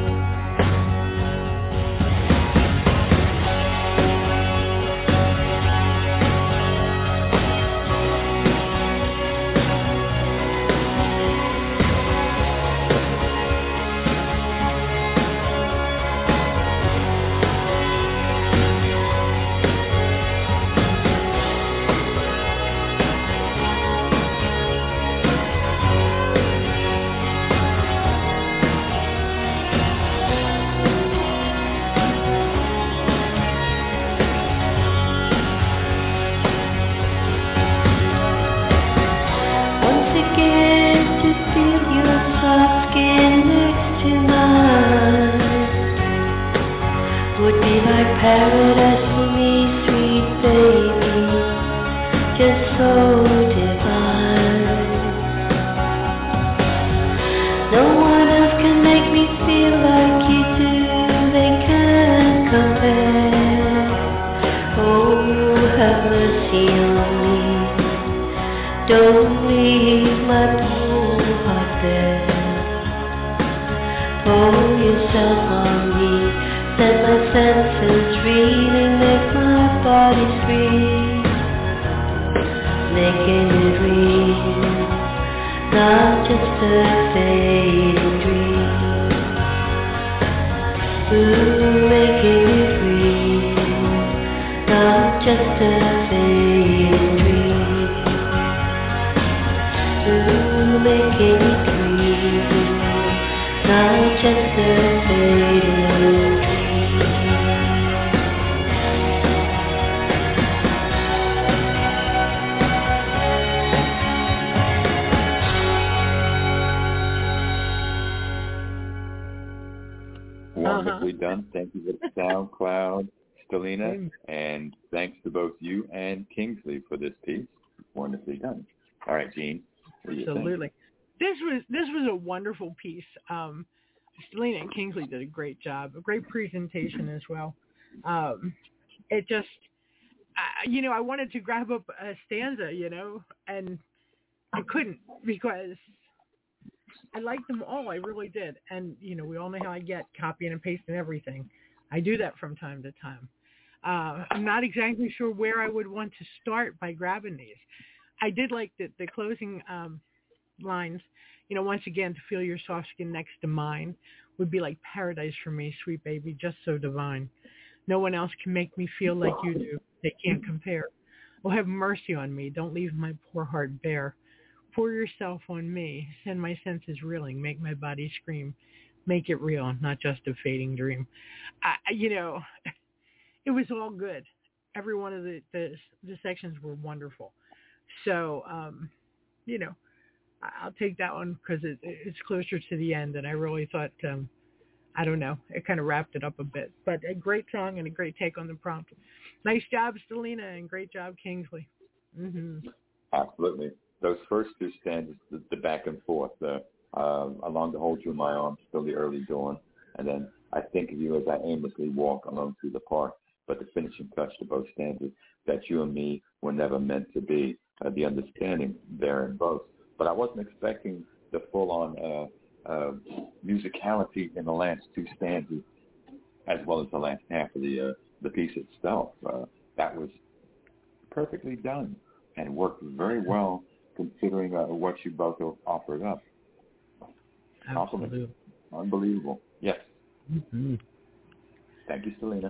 Paradise for me, sweet baby, just so divine. No one else can make me feel like you do, they can't compare. Oh, have mercy on me, don't leave my poor heart there. Pour yourself on me, set my senses reeling, make my body free, making it real, not just a fading dream. Ooh, making it real, not just a fading dream. Ooh, making it real, not just a fading dream. Wonderfully uh-huh. done. Thank you for the SoundCloud, Stelina, and thanks to both you and Kingsley for this piece. Wonderfully done. All right, Jean. Absolutely. This was this was a wonderful piece. Um, Stelina and Kingsley did a great job, a great presentation as well. Um, it just, I, you know, I wanted to grab up a stanza, you know, and I couldn't because I liked them all. I really did. And, you know, we all know how I get copying and pasting everything. I do that from time to time. Uh, I'm not exactly sure where I would want to start by grabbing these. I did like the, the closing um, lines. You know, once again, to feel your soft skin next to mine would be like paradise for me, sweet baby, just so divine. No one else can make me feel like you do. They can't compare. Oh, have mercy on me. Don't leave my poor heart bare. Pour yourself on me. Send my senses reeling. Make my body scream. Make it real, not just a fading dream. I, you know, it was all good. Every one of the, the, the sections were wonderful. So, um, you know, I'll take that one because it, it's closer to the end. And I really thought, um, I don't know, it kind of wrapped it up a bit. But a great song and a great take on the prompt. Nice job, Stelina, and great job, Kingsley. Mm-hmm. Absolutely. Those first two stanzas, the, the back and forth, the um, along to hold you in my arms, still the early dawn, and then I think of you as I aimlessly walk alone through the park. But the finishing touch to both stanzas, that you and me were never meant to be, uh, the understanding there in both. But I wasn't expecting the full-on uh, uh, musicality in the last two stanzas, as well as the last half of the uh, the piece itself. Uh, that was perfectly done and worked very well considering uh, what you both offered up. Absolutely. Unbelievable. Yes. Mm-hmm. Thank you, Stelina.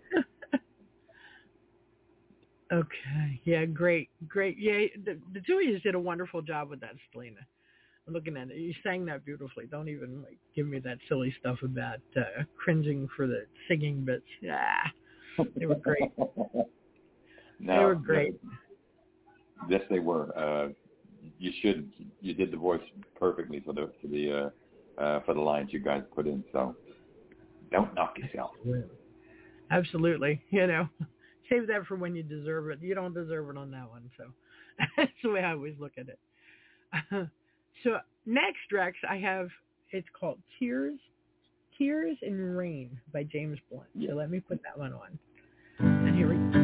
Okay. Yeah, great. Great. Yeah, the, the two of you did a wonderful job with that, Stelina. I'm looking at it. You sang that beautifully. Don't even like give me that silly stuff about uh, cringing for the singing bits. Yeah. They were great. no, they were great. No. Yes, they were. Uh, you should. You did the voice perfectly for the for the uh, uh, for the lines you guys put in. So don't knock yourself. Absolutely. Absolutely. You know, save that for when you deserve it. You don't deserve it on that one. So that's the way I always look at it. Uh, so next, Rex, I have. It's called Tears, Tears in Rain by James Blunt. Yeah. So let me put that one on. And here we go.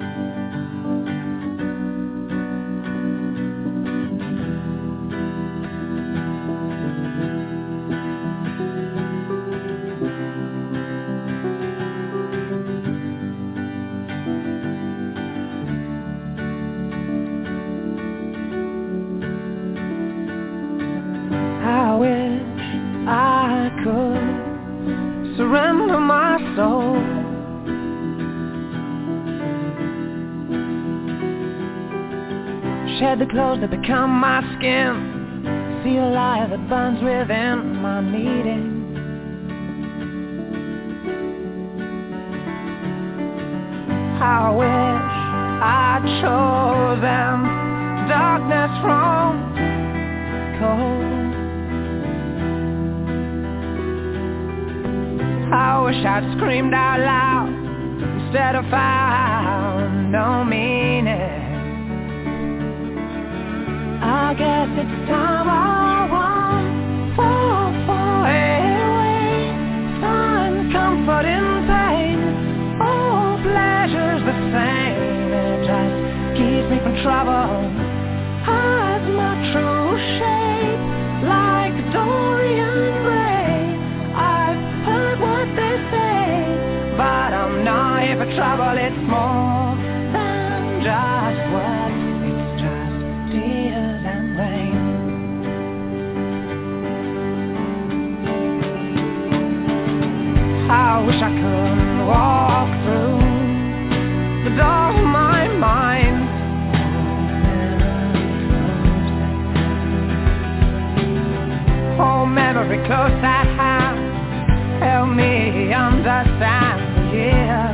Surrender my soul. Shed the clothes that become my skin. See a light that burns within my needing. I wish I'd chosen darkness from cold. I wish I'd screamed out loud instead of found no meaning. I guess it's time I want fall far away. Find comfort in pain. All pleasure's the same. It just keeps me from trouble. Hides my true shape like Dorian Gray. What they say, but I'm not here for trouble. It's more than just words. It's just tears and rain. I wish I could walk through the door of my mind. Oh, memory close at hand. Help me understand, yeah.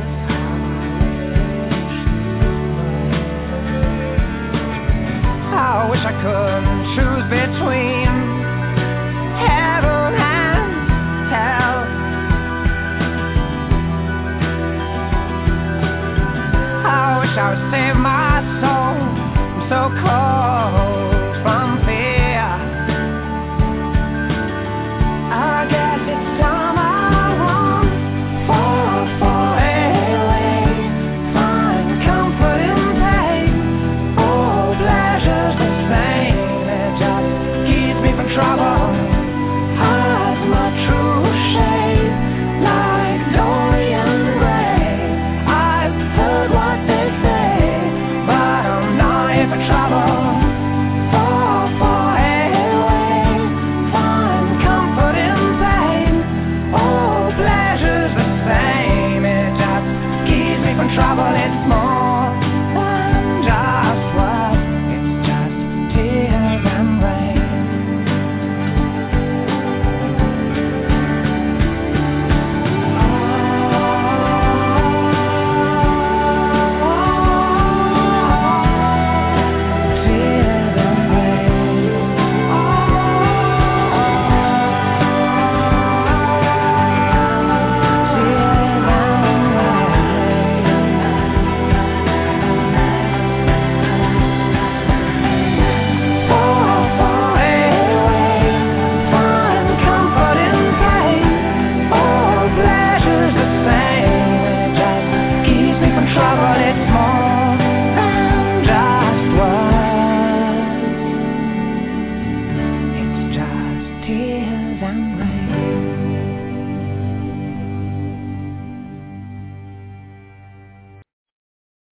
I wish I could choose between heaven and hell. I wish I would save my soul. I'm so cold from fear. I guess it's time. Trouble.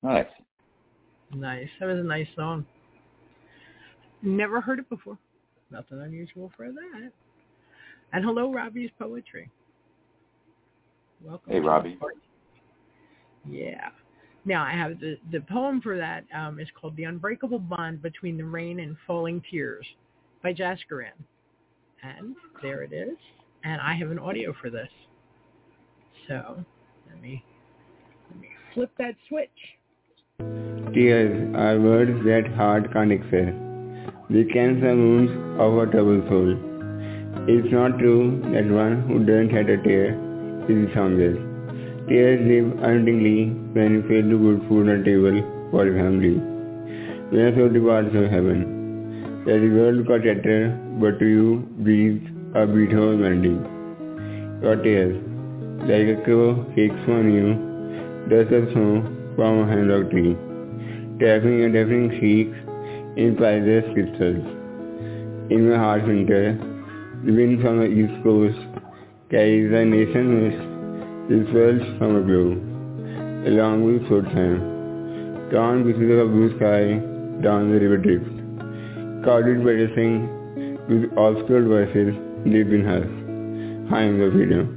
Nice. Nice. That was a nice song. Never heard it before. Nothing unusual for that. And hello, Robbie's Poetry. Welcome. Hey, Robbie. Yeah. Now, I have the, the poem for that um, is called The Unbreakable Bond Between the Rain and Falling Tears by Jaskaran. And there it is. And I have an audio for this. So let me let me flip that switch. Tears are words that heart can't express. The cancer wounds of a troubled soul. It's not true that one who doesn't have a tear is the strongest. Tears live unwittingly when you fail to put food on the table for your family. When a soul departs of heaven, that the world got better, but to you breathes a beautiful melody. Your tears, like a crow shakes from you, dust of snow from a hemlock tree, tapping your deafening cheeks in priceless crystals. In my heart winter, the wind from the east coast carries the nation mist, this swells from a glow, along with float time, torn pieces of blue sky down the river drift, crowded by the sing with obscured voices deep in hush. I am the freedom.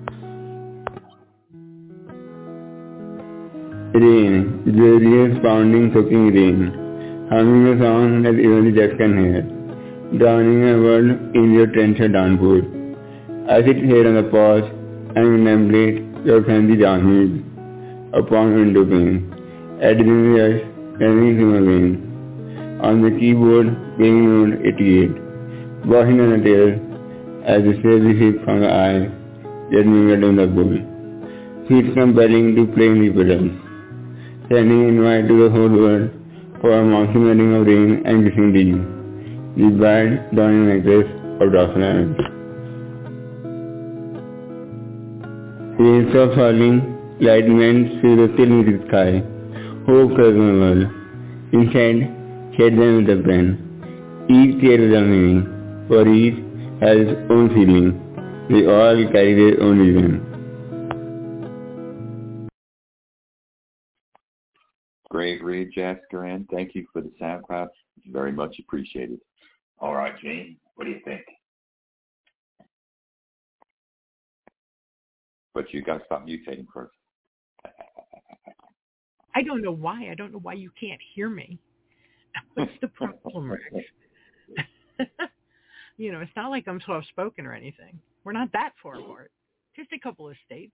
Rain, glorious pounding soaking rain, humming a song that even the deaf can hear, drowning a world in your trencher downpour. I sit here on the porch and contemplate your fancy dance moves upon window pane, adding the rush running through my veins. On the keyboard, playing note eighty-eight, washing on a tear as the steady hip from the eye that mingled in the bowl. Feet compelling to play in the pedals, sending invite to the whole world for a monsoon wedding of rain and kissing leaves, the bride donning necklace of daffodils. Rain stops falling, light mends through the still music sky, hope covers my world. Instead, shed them with a pen. Each tear is a meaning, for each has its own feeling. They all carry their own reason. Great read, Jaskaran. Thank you for the SoundCloud. Very much appreciated. All right, Jane, what do you think? But you got to stop mutating first. I don't know why. I don't know why you can't hear me. What's the problem, Rex? You know, it's not like I'm soft-spoken or anything. We're not that far apart. Just a couple of states.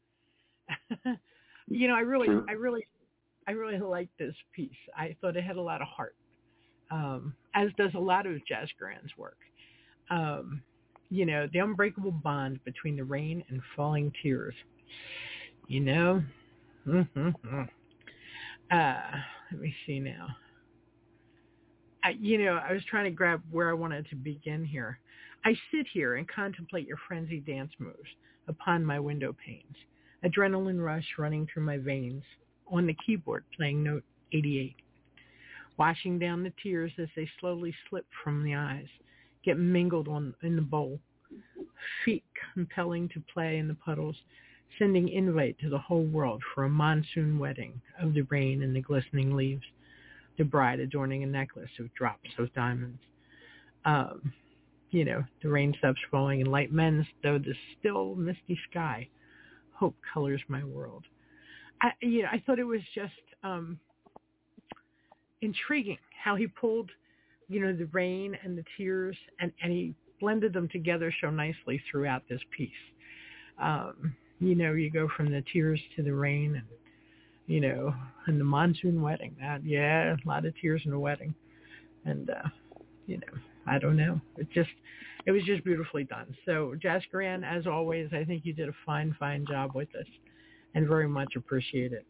You know, I really, I really, I really like this piece. I thought it had a lot of heart, um, as does a lot of Jaskaran's work. Um, you know, the unbreakable bond between the rain and falling tears. You know, mm-hmm. uh, let me see now. I, you know, I was trying to grab where I wanted to begin here. I sit here and contemplate your frenzied dance moves upon my window panes, adrenaline rush running through my veins, on the keyboard playing note eighty-eight, washing down the tears as they slowly slip from the eyes, get mingled on in the bowl, feet compelling to play in the puddles, sending invite to the whole world for a monsoon wedding of the rain and the glistening leaves, the bride adorning a necklace of drops of diamonds. Um, you know, the rain stops falling and light mends, though the still misty sky. Hope colors my world. I, you know, I thought it was just um, intriguing how he pulled, you know, the rain and the tears, and, and he blended them together so nicely throughout this piece. Um, you know, you go from the tears to the rain, and you know, and the monsoon wedding. That, yeah, a lot of tears in a wedding, and uh, you know, I don't know. It just, it was just beautifully done. So, Jaskaran, as always, I think you did a fine, fine job with this, and very much appreciate it.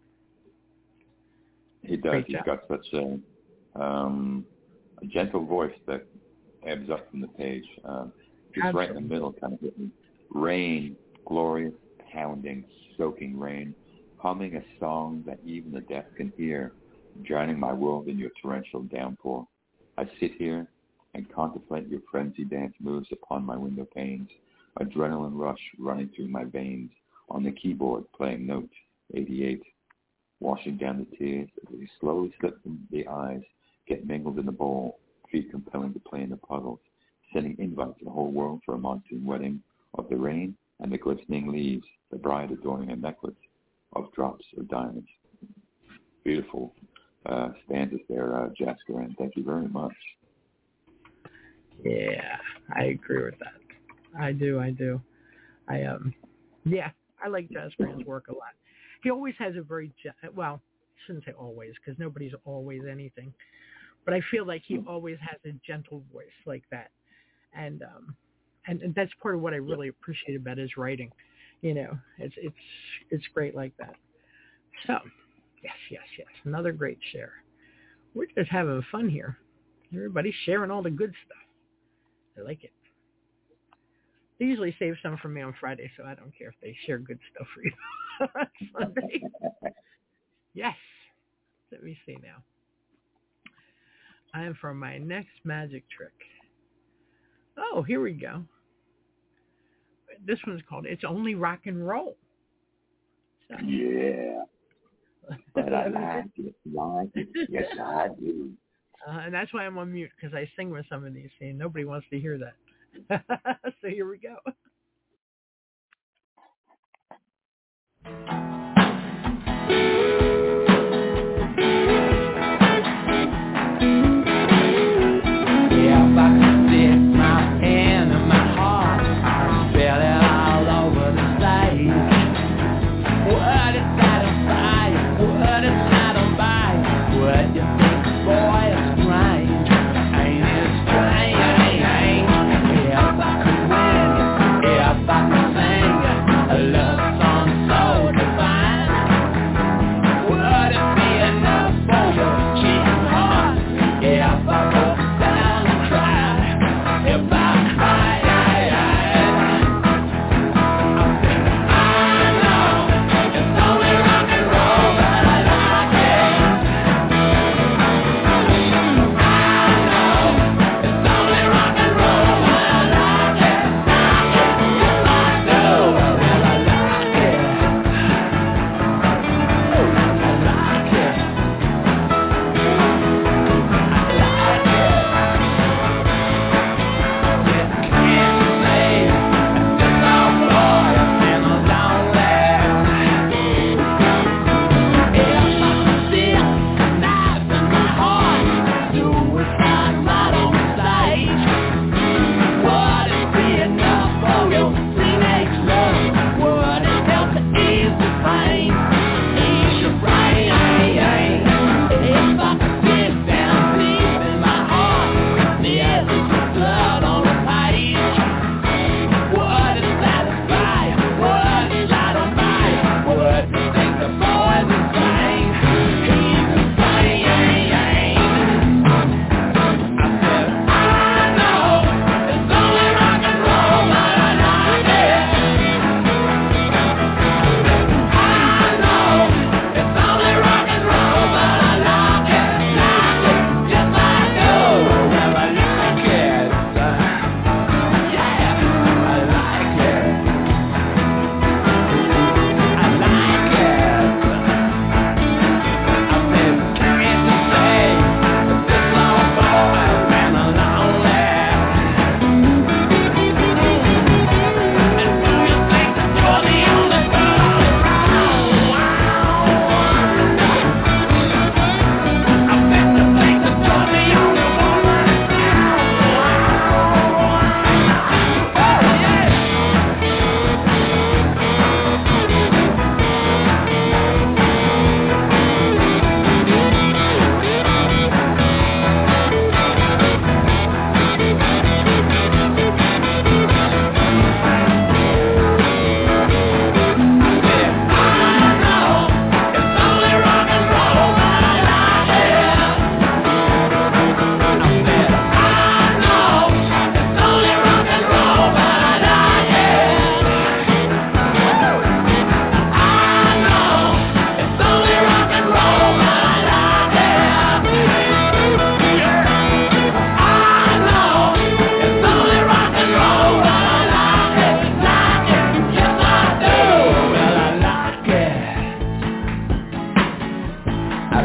He does. Great He's job. got such a, um, a gentle voice that ebbs up from the page. Um, just right in the middle, kind of getting rain, glorious, pounding, soaking rain, humming a song that even the deaf can hear, drowning my world in your torrential downpour. I sit here and contemplate your frenzied dance moves upon my window panes, adrenaline rush running through my veins, on the keyboard playing note eighty-eight, washing down the tears as they slowly slip from the eyes, get mingled in the bowl, feet compelling to play in the puddles, sending invites to the whole world for a monsoon wedding of the rain and the glistening leaves, the bride adorning a necklace of drops of diamonds. Beautiful uh, stanzas there, uh, Jasper, and thank you very much. Yeah, I agree with that. I do, I do. I um, yeah, I like Jasper's work a lot. He always has a very, well, I shouldn't say always, because nobody's always anything, but I feel like he always has a gentle voice like that, and um, and, and that's part of what I really appreciate about his writing. You know, it's it's it's great like that. So, yes, yes, yes, another great share. We're just having fun here. Everybody's sharing all the good stuff. I like it. They usually save some for me on Friday, so I don't care if they share good stuff for you on Sunday. Yes. Let me see now. I am for my next magic trick. Oh, here we go. This one's called It's Only Rock and Roll. So. Yeah. But I like it, like it. Yes, I do. Uh, and that's why I'm on mute, because I sing with some of these, and nobody wants to hear that. So here we go. Yeah, if I could stick my hand in my heart, I'd spell it all over the stage. Would it satisfy you? Would it satisfy you? Would you think, boy, it's strange? Ain't it strange? Yeah, if I could win you, yeah, if I could sing you a love song so divine, would it be enough for your cheating heart? Yeah, if I broke down and cried, if I cried, I'm thinking, I know it's only rock and roll, but I like it.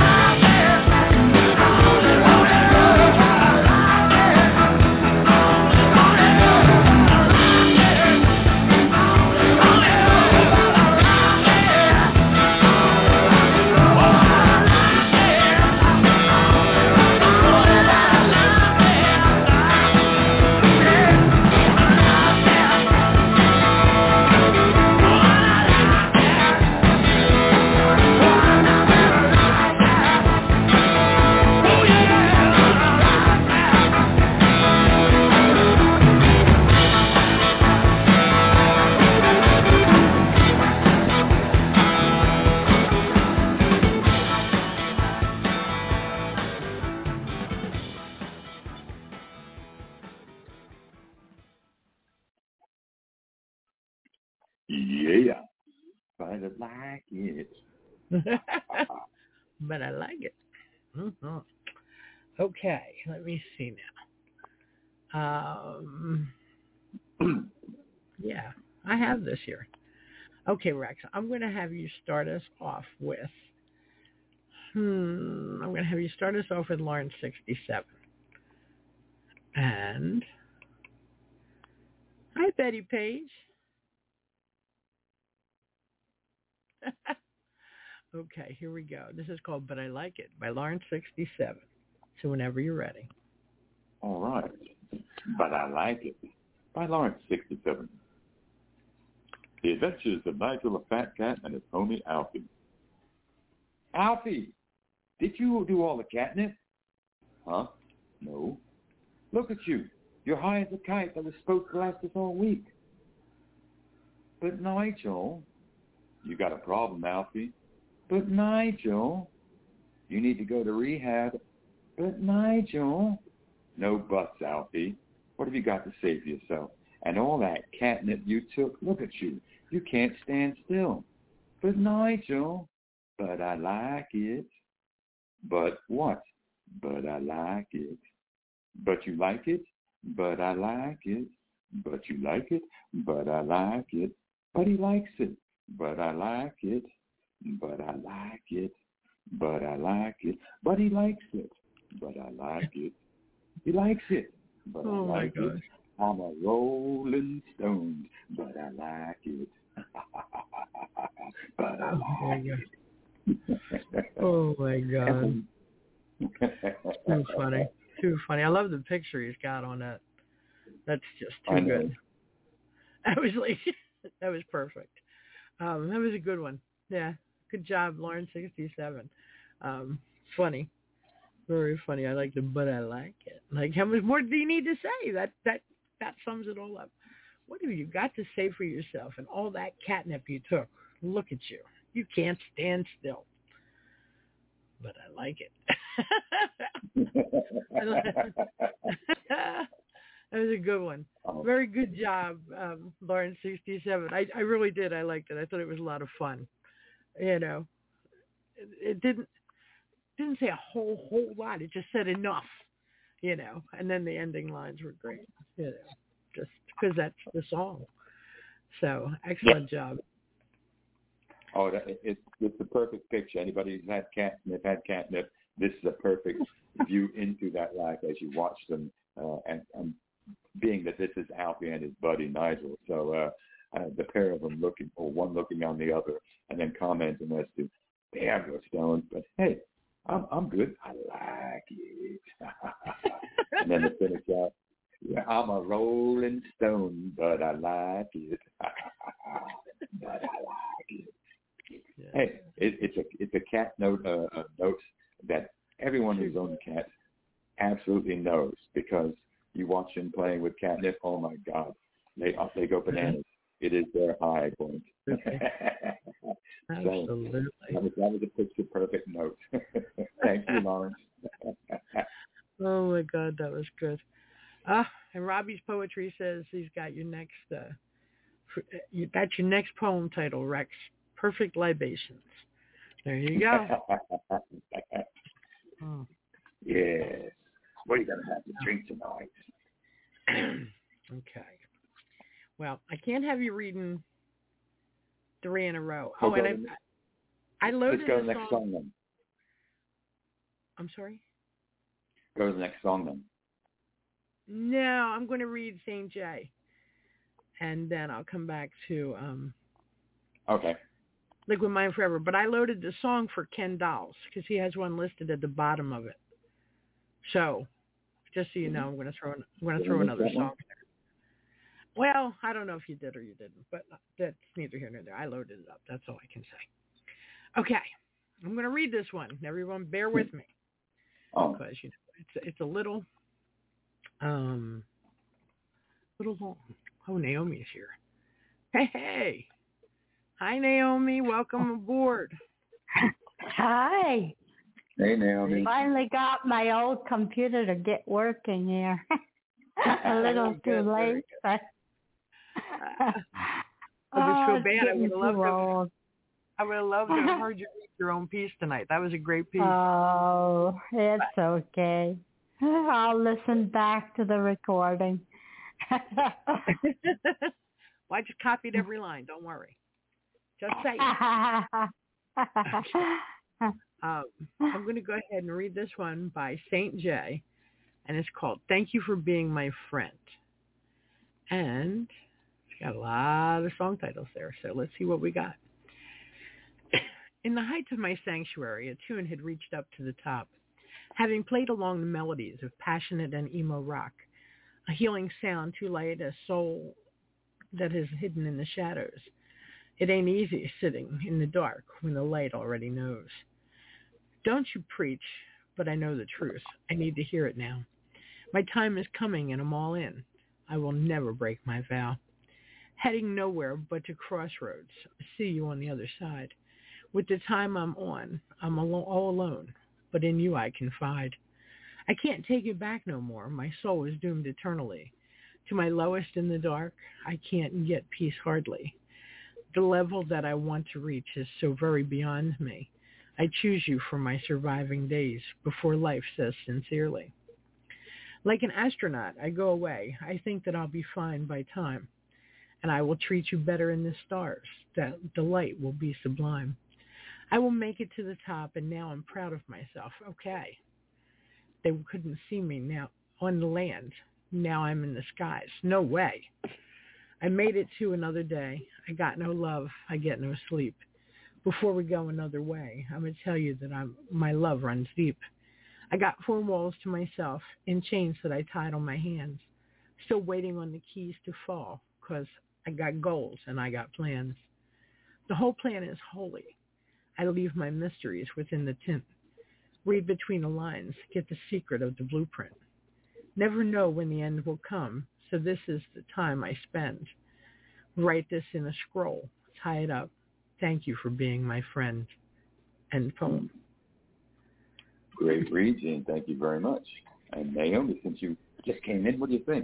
Yeah, but I like it. But I like it. Mm-hmm. Okay, let me see now. Um, yeah, I have this here. Okay, Rex, I'm going to have you start us off with, hmm, I'm going to have you start us off with Lawrence sixty-seven. And, hi, Betty Page. Okay, here we go. This is called But I Like It by Lawrence sixty-seven. So whenever you're ready. All right. But I Like It by Lawrence sixty-seven. The Adventures of Nigel the Fat Cat and his homie Alfie. Alfie, did you do all the catnip? Huh? No. Look at you. You're high as a kite that was supposed to last us all week. But Nigel, you got a problem, Alfie. But Nigel, you need to go to rehab. But Nigel, no buts, Alfie. What have you got to say for yourself? And all that catnip you took, look at you. You can't stand still. But Nigel, but I like it. But what? But I like it. But you like it? But I like it. But you like it? But I like it. But he likes it. But I like it. But I like it. But I like it. But he likes it. But I like it. He likes it. But Oh I like my it. I'm a rolling stone. But I like it. But I like it. Oh my God. Too funny. Too funny. I love the picture he's got on that. That's just too good. I was like, that was perfect. Um, that was a good one. Yeah. Good job, Lawrence sixty-seven. Um, funny. Very funny. I like the, but I like it. Like, how much more do you need to say? That that that sums it all up. What have you got to say for yourself? And all that catnip you took. Look at you. You can't stand still. But I like it. That was a good one. Very good job, um, Lawrence sixty-seven. I, I really did. I liked it. I thought it was a lot of fun. You know, it, it didn't didn't say a whole whole lot. It just said enough. You know, and then the ending lines were great. You know, just because that's the song. So excellent yeah. job. Oh, it's it's the perfect picture. Anybody who's had catnip, had catnip, this is a perfect view into that life as you watch them. Uh, and, and being that this is Alfie and his buddy Nigel, so uh, uh, the pair of them looking, or one looking on the other, and then commenting as to, "Damn, go Stones," but hey, I'm I'm good. I like it. And then to finish out, yeah, I'm a rolling stone, but I like it. But I like it. Yeah. Hey, it, it's a it's a cat note uh, a note that everyone who's owned a cat absolutely knows because you watch him playing with catnip. Oh my God, they they go bananas. It is their high point. Absolutely. So that was, that was a picture perfect note. Thank you, Lawrence. Oh my God, that was good. Ah, and Robbie's poetry says he's got your next. Uh, for, uh, you, that's your next poem title, Rex. Perfect Libations. There you go. Oh. Yes. What are you gonna have to drink tonight? Okay. Well, I can't have you reading three in a row. We'll oh, and to, I, I loaded let's go to the the next song. song then. I'm sorry? Go to the next song then. No, I'm going to read Saint J. And then I'll come back to um, okay. Liquid Mind Forever. But I loaded the song for Ken Dolls because he has one listed at the bottom of it. So, just so you know, I'm going to throw, an, I'm going to throw another song in there. Well, I don't know if you did or you didn't, but that's neither here nor there. I loaded it up. That's all I can say. Okay. I'm going to read this one. Everyone, bear with me. Oh. Because, you know, it's, it's a little, um, little long. Oh, Naomi's here. Hey, hey. Hi, Naomi. Welcome aboard. Hi. Hey, Naomi. Finally got my old computer to get working here. A little too late, but I just feel oh, bad. I would have loved old. to. I would have loved to have heard you read your own piece tonight. That was a great piece. Oh, it's okay. I'll listen back to the recording. Well, I just copied every line. Don't worry. Just say it. um, I'm going to go ahead and read this one by Saint J, and it's called "Thank You for Being My Friend." And it's got a lot of song titles there, so let's see what we got. In the heights of my sanctuary, a tune had reached up to the top, having played along the melodies of passionate and emo rock, a healing sound to light a soul that is hidden in the shadows. It ain't easy sitting in the dark when the light already knows. Don't you preach, but I know the truth. I need to hear it now. My time is coming and I'm all in. I will never break my vow. Heading nowhere but to crossroads. See you on the other side. With the time I'm on, I'm alone, all alone, but in you I confide. I can't take it back no more. My soul is doomed eternally. To my lowest in the dark, I can't get peace hardly. The level that I want to reach is so very beyond me. I choose you for my surviving days before life says sincerely. Like an astronaut, I go away. I think that I'll be fine by time, and I will treat you better in the stars. That the light will be sublime. I will make it to the top, and now I'm proud of myself. Okay. They couldn't see me now on the land. Now I'm in the skies. No way. I made it to another day. I got no love. I get no sleep. Before we go another way, I'm going to tell you that I'm, my love runs deep. I got four walls to myself in chains that I tied on my hands, still waiting on the keys to fall because I got goals and I got plans. The whole plan is holy. I leave my mysteries within the tint. Read between the lines, get the secret of the blueprint. Never know when the end will come, so this is the time I spend. Write this in a scroll, tie it up. Thank you for being my friend. End poem. Great read, Gene. Thank you very much. And Naomi, since you just came in, what do you think?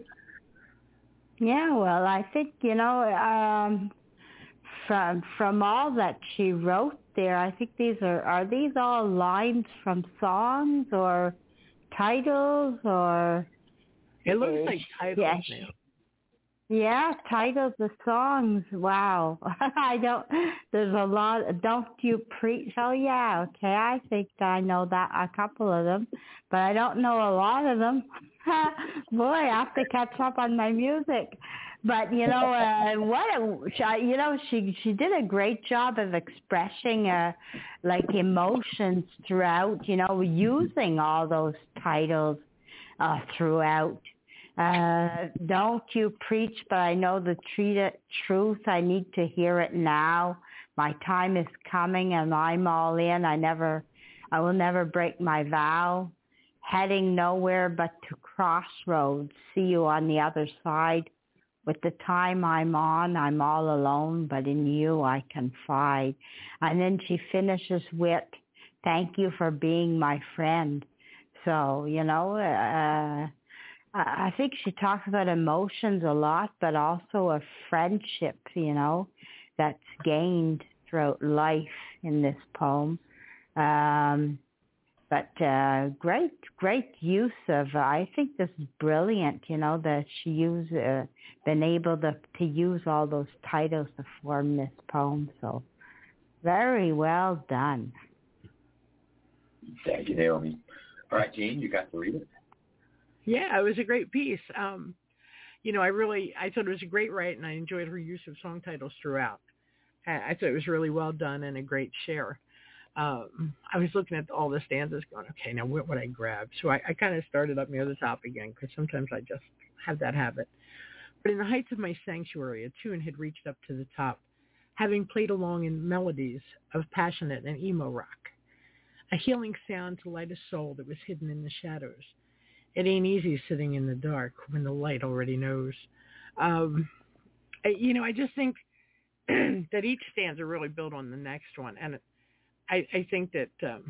Yeah, well, I think, you know, um, from from all that she wrote there, I think these are, are these all lines from songs or titles or? It looks like titles yeah, now. Yeah, titles of songs. Wow. I don't, there's a lot. Don't you preach? Oh, yeah. Okay. I think I know that a couple of them, but I don't know a lot of them. Boy, I have to catch up on my music. But, you know, uh, what, a, you know, she, she did a great job of expressing, uh, like emotions throughout, you know, using all those titles, uh, throughout. Uh, don't you preach, but I know the truth. I need to hear it now. My time is coming and I'm all in. I never, I will never break my vow. heading nowhere but to crossroads. See you on the other side. With the time I'm on, I'm all alone, but in you I confide. And then she finishes with, thank you for being my friend. So, you know, uh, I think she talks about emotions a lot, but also a friendship, you know, that's gained throughout life in this poem. Um, but uh, great, great use of, uh, I think this is brilliant, you know, that she used, uh, been able to, to use all those titles to form this poem. So very well done. Thank you, Naomi. All right, Jean, you got to read it. Yeah, it was a great piece. Um, you know, I really, I thought it was a great write, and I enjoyed her use of song titles throughout. I, I thought it was really well done and a great share. Um, I was looking at all the stanzas going, okay, now what would I grab? So I, I kind of started up near the top again because sometimes I just have that habit. But in the heights of my sanctuary, a tune had reached up to the top, having played along in melodies of passionate and emo rock. A healing sound to light a soul that was hidden in the shadows. It ain't easy sitting in the dark when the light already knows. Um, I, you know, I just think that each stanza really built on the next one, and I, I think that um,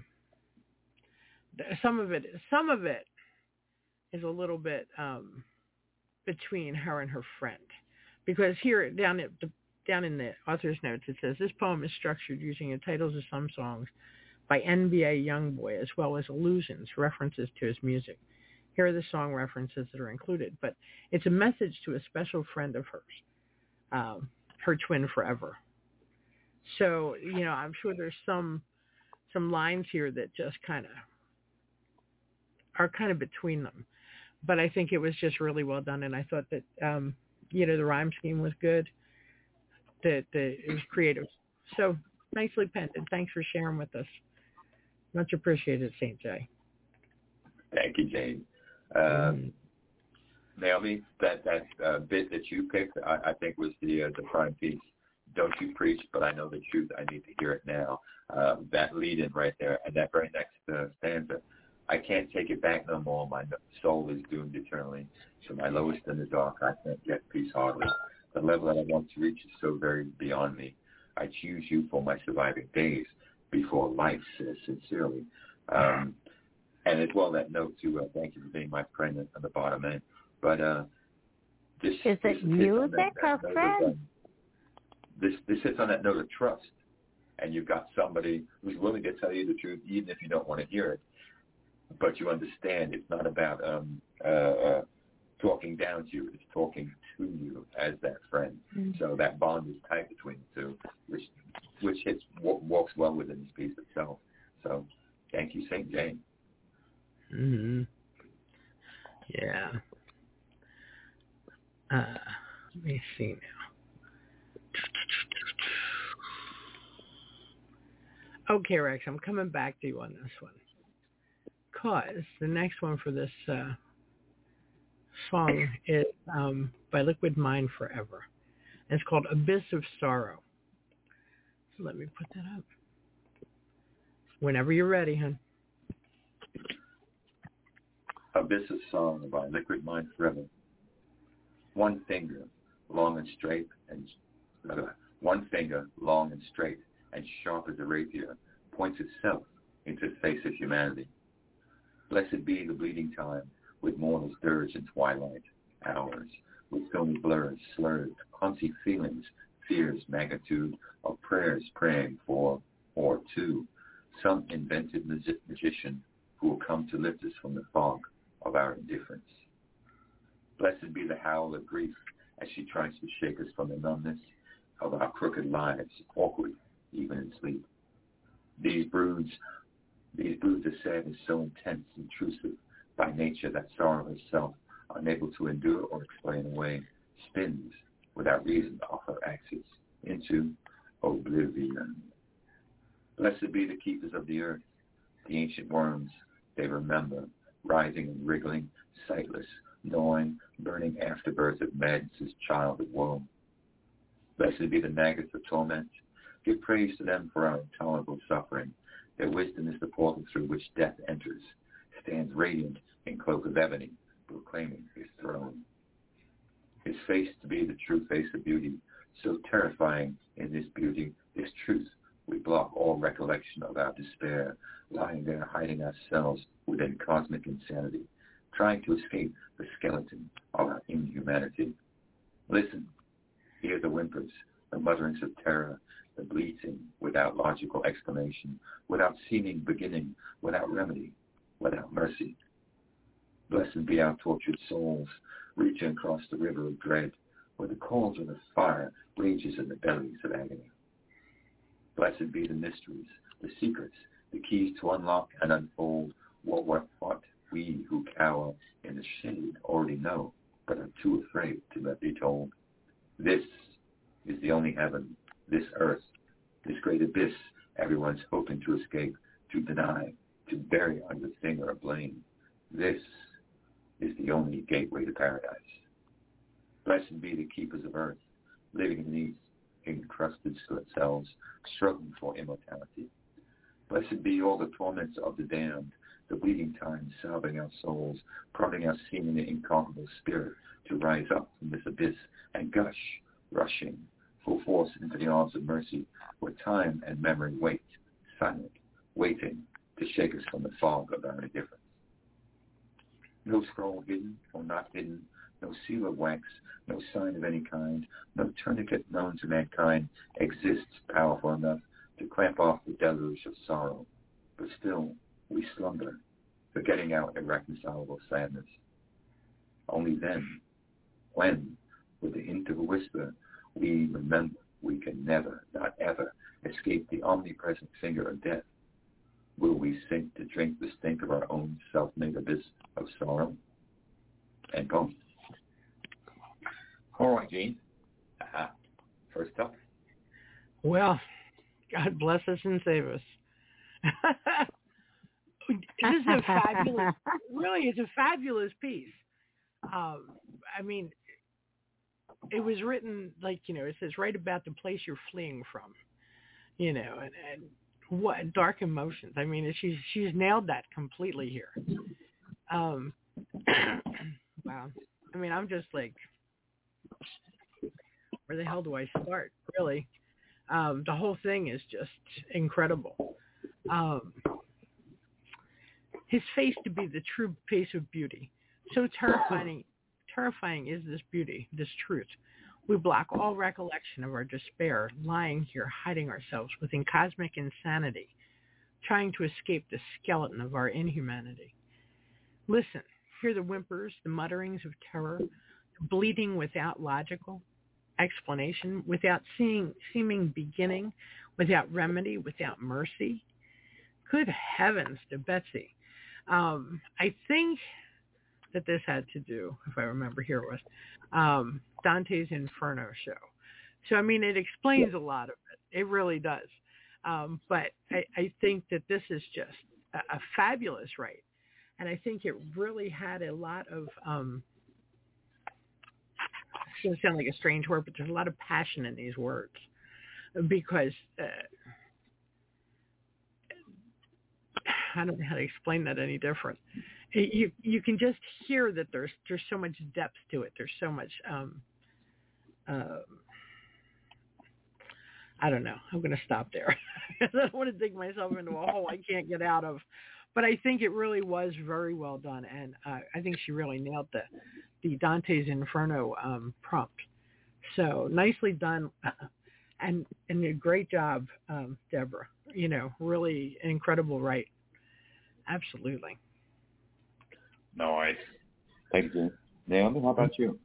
some of it, some of it, is a little bit um, between her and her friend, because here down at the, down in the author's notes it says this poem is structured using the titles of some songs by N B A Youngboy as well as allusions, references to his music. Here are the song references that are included, but it's a message to a special friend of hers, um, her twin forever. So, you know, I'm sure there's some some lines here that just kind of are kind of between them. But I think it was just really well done, and I thought that, um, you know, the rhyme scheme was good, that, that it was creative. So nicely penned, and thanks for sharing with us. Much appreciated, Saint J. Thank you, Jane. Um, mm. Naomi, that, that uh, bit that you picked, I, I think was the uh, the prime piece. Don't you preach, but I know the truth. I need to hear it now. Um, that lead in right there, and that very next uh, stanza. I can't take it back no more. My soul is doomed eternally. To my lowest in the dark, I can't get peace hardly. The level that I want to reach is so very beyond me. I choose you for my surviving days before life says sincerely. Um, and as well, that note to uh, thank you for being my friend on the bottom end. But uh, this is this it music that, that or friend? Of, um, this this hits on that note of trust, and you've got somebody who's willing to tell you the truth, even if you don't want to hear it. But you understand it's not about um, uh, uh, talking down to you; it's talking to you as that friend. Mm-hmm. So that bond is tight between the two, which which hits walks well within this piece itself. So, thank you, Saint Jane. Mm-hmm. Yeah. Uh, let me see now. Okay, Rex, I'm coming back to you on this one. Because the next one for this uh, song is um, by Liquid Mind Forever. And it's called Abyss of Sorrow. So let me put that up. Whenever you're ready, hon. Abyss of Sorrow by Liquid Mind Forever. One finger, long and straight, and uh, one finger, long and straight, and sharp as a rapier, points itself into the face of humanity. Blessed be the bleeding time, with morning's dirge and twilight hours, with filmy blurs, slurs, clumsy feelings, fears, magnitude of prayers praying for or to some invented magi- magician who will come to lift us from the fog of our indifference. Blessed be the howl of grief as she tries to shake us from the numbness of our crooked lives, awkward even in sleep. These broods These broods of sadness so intense, intrusive by nature that sorrow herself, unable to endure or explain away, spins without reason off her axis into oblivion. Blessed be the keepers of the earth, the ancient worms they remember, rising and wriggling, sightless, gnawing, burning afterbirth of madness' child of woe. Blessed be the maggots of torment. Give praise to them for our intolerable suffering. Their wisdom is the portal through which death enters. stands radiant in cloak of ebony, proclaiming his throne. His face to be the true face of beauty, so terrifying in this beauty, this truth, we block all recollection of our despair, lying there hiding ourselves within cosmic insanity, trying to escape the skeleton of our inhumanity. Listen, hear the whimpers, the mutterings of terror, the bleating without logical explanation, without seeming beginning, without remedy, without mercy. Blessed be our tortured souls, reaching across the river of dread, where the cauldron of fire rages in the bellies of agony. Blessed be the mysteries, the secrets, the keys to unlock and unfold what, what, what we who cower in the shade already know, but are too afraid to let be told. This is the only heaven, this earth, this great abyss everyone's hoping to escape, to deny, to bury under finger of blame. This is the only gateway to paradise. Blessed be the keepers of earth, living in these encrusted cells, struggling for immortality. Blessed be all the torments of the damned, the bleeding times salving our souls, prodding our seemingly incomparable spirit to rise up from this abyss and gush, rushing, full force into the arms of mercy, where time and memory wait, silent, waiting to shake us from the fog of our indifference. No scroll hidden or not hidden, no seal of wax, no sign of any kind, no tourniquet known to mankind exists powerful enough to clamp off the deluge of sorrow. But still, we slumber, forgetting our irreconcilable sadness. Only then, when, with the hint of a whisper, we remember we can never, not ever, escape the omnipresent finger of death, will we sink to drink the stink of our own self-made abyss of sorrow? And boom. All right, Gene. Uh-huh. First up. Well, God bless us and save us. This is a fabulous, really, it's a fabulous piece. Um, I mean, it was written like, you know, it says right about the place you're fleeing from, you know, and, and what dark emotions. I mean, she's she's nailed that completely here. Um, wow. I mean, I'm just like, where the hell do I start? Really, um, the whole thing is just incredible. Um, his face to be the true face of beauty, so terrifying. Terrifying is this beauty, this truth. We block all recollection of our despair, lying here, hiding ourselves within cosmic insanity, trying to escape the skeleton of our inhumanity. Listen, hear the whimpers, the mutterings of terror, the bleeding without logical explanation, without seeing, seeming beginning, without remedy, without mercy. Good heavens to Betsy. Um, I think that this had to do, if I remember here, was um, Dante's Inferno show. So, I mean, it explains a lot of it. It really does. Um, but I, I think that this is just a, a fabulous write. And I think it really had a lot of, um, it's going to sound like a strange word, but there's a lot of passion in these words. Because uh, I don't know how to explain that any different. You you can just hear that there's there's so much depth to it. There's so much. Um, uh, I don't know. I'm going to stop there. I don't want to dig myself into a hole I can't get out of. But I think it really was very well done, and uh, I think she really nailed the the Dante's Inferno um, prompt. So nicely done, and and a great job, um, Deborah. You know, really an incredible write. Absolutely. Nice. Thank you. Naomi, how about you?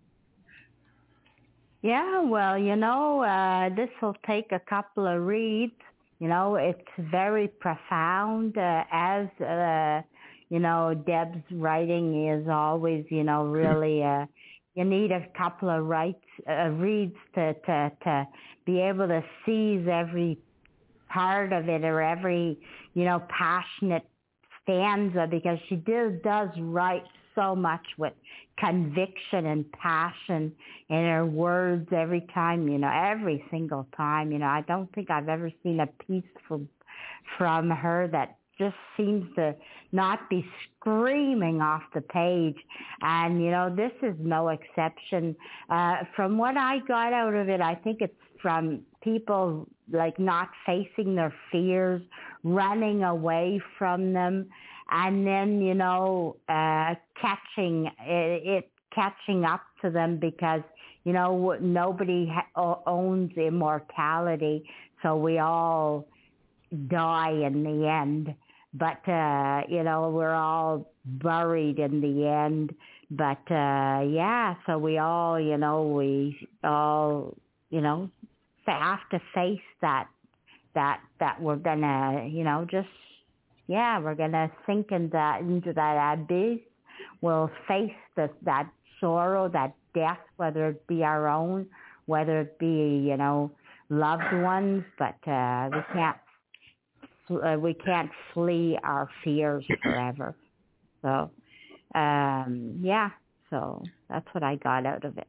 Yeah, well, you know, uh, this will take a couple of reads. You know, it's very profound, uh, as, uh, you know, Deb's writing is always, you know, really, uh, you need a couple of writes, uh, reads to, to, to be able to seize every part of it or every, you know, passionate stanza, because she does, does write so much with conviction and passion in her words every time, you know, every single time. You know, I don't think I've ever seen a piece from, from her that just seems to not be screaming off the page. And, you know, this is no exception. Uh, from what I got out of it, I think it's from people like not facing their fears, running away from them, and then, you know, uh, catching it, it catching up to them because, you know, nobody ha- owns immortality, so we all die in the end. But, uh, you know, we're all buried in the end. But, uh, yeah, so we all, you know, we all, you know, have to face that, that, that we're going to, you know, just, yeah, we're going to sink in that, into that abyss. We'll face the, that sorrow, that death, whether it be our own, whether it be, you know, loved ones, but uh, we can't uh, we can't flee our fears forever. So, um, yeah, so that's what I got out of it.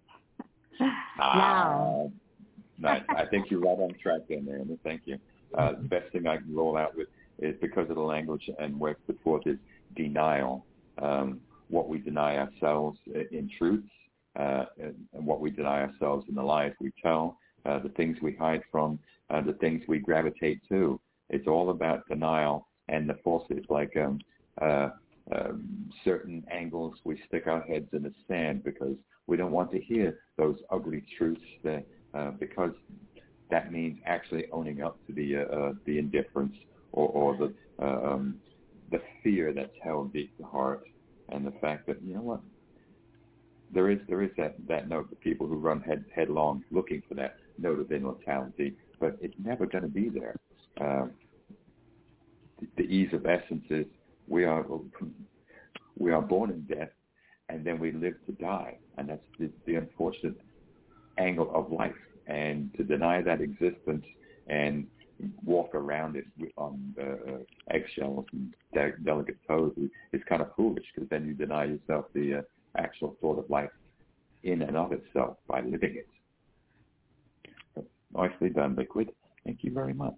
Now, uh, nice. I think you're right on track there, Naomi. Thank you. Uh, the best thing I can roll out with is, because of the language and where it's put forth, is denial. Um, what we deny ourselves in truths, uh, and, and what we deny ourselves in the lies we tell, uh, the things we hide from, uh, the things we gravitate to. It's all about denial and the forces, like um, uh, um, certain angles we stick our heads in the sand because we don't want to hear those ugly truths, that, uh, because that means actually owning up to the uh, uh, the indifference or, or the uh, um, the fear that's held deep in the heart, and the fact that, you know what, there is there is that, that note of people who run head headlong looking for that note of immortality, but it's never going to be there. Uh, the, the ease of essence is we are we are born in death, and then we live to die, and that's the, the unfortunate angle of life. And to deny that existence and walk around it on uh, eggshells and de- delicate toes is kind of foolish, because then you deny yourself the uh, actual thought of life in and of itself by living it. So, nicely done, Liquid. Thank you very much.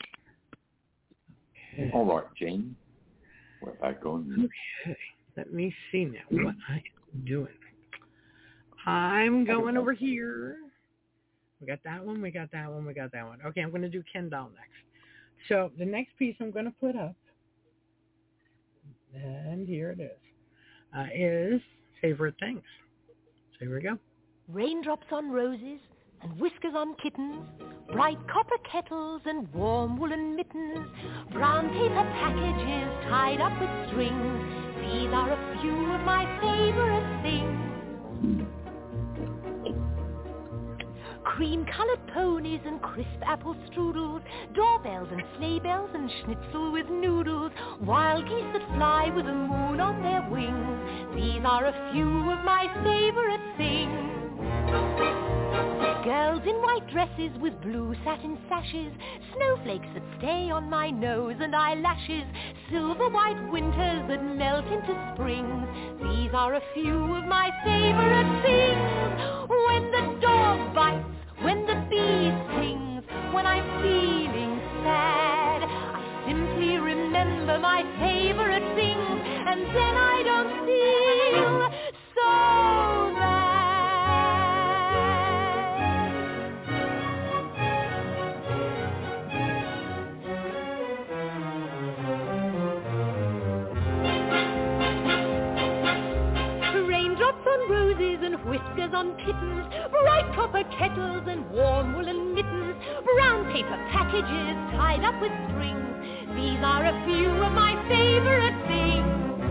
Okay. All right, Jane. We're back on. Okay. Let me see now what I am doing. I'm going over here. We got that one, we got that one, we got that one. Okay, I'm going to do Ken Doll next. So the next piece I'm going to put up, and here it is, uh, is Favorite Things. So here we go. Raindrops on roses and whiskers on kittens, bright copper kettles and warm woolen mittens, brown paper packages tied up with strings. These are a few of my favorite things. Cream-colored ponies and crisp apple strudels, doorbells and sleigh bells and schnitzel with noodles, wild geese that fly with the moon on their wings. These are a few of my favorite things. Girls in white dresses with blue satin sashes, snowflakes that stay on my nose and eyelashes, silver white winters that melt into springs. These are a few of my favorite things. When the dog bites, when the bee stings, when I'm feeling sad, I simply remember my favorite things, and then I don't feel so bad. Raindrops on roses and whiskers on kittens, bright copper kettles and warm woolen mittens, brown paper packages tied up with strings. These are a few of my favorite things.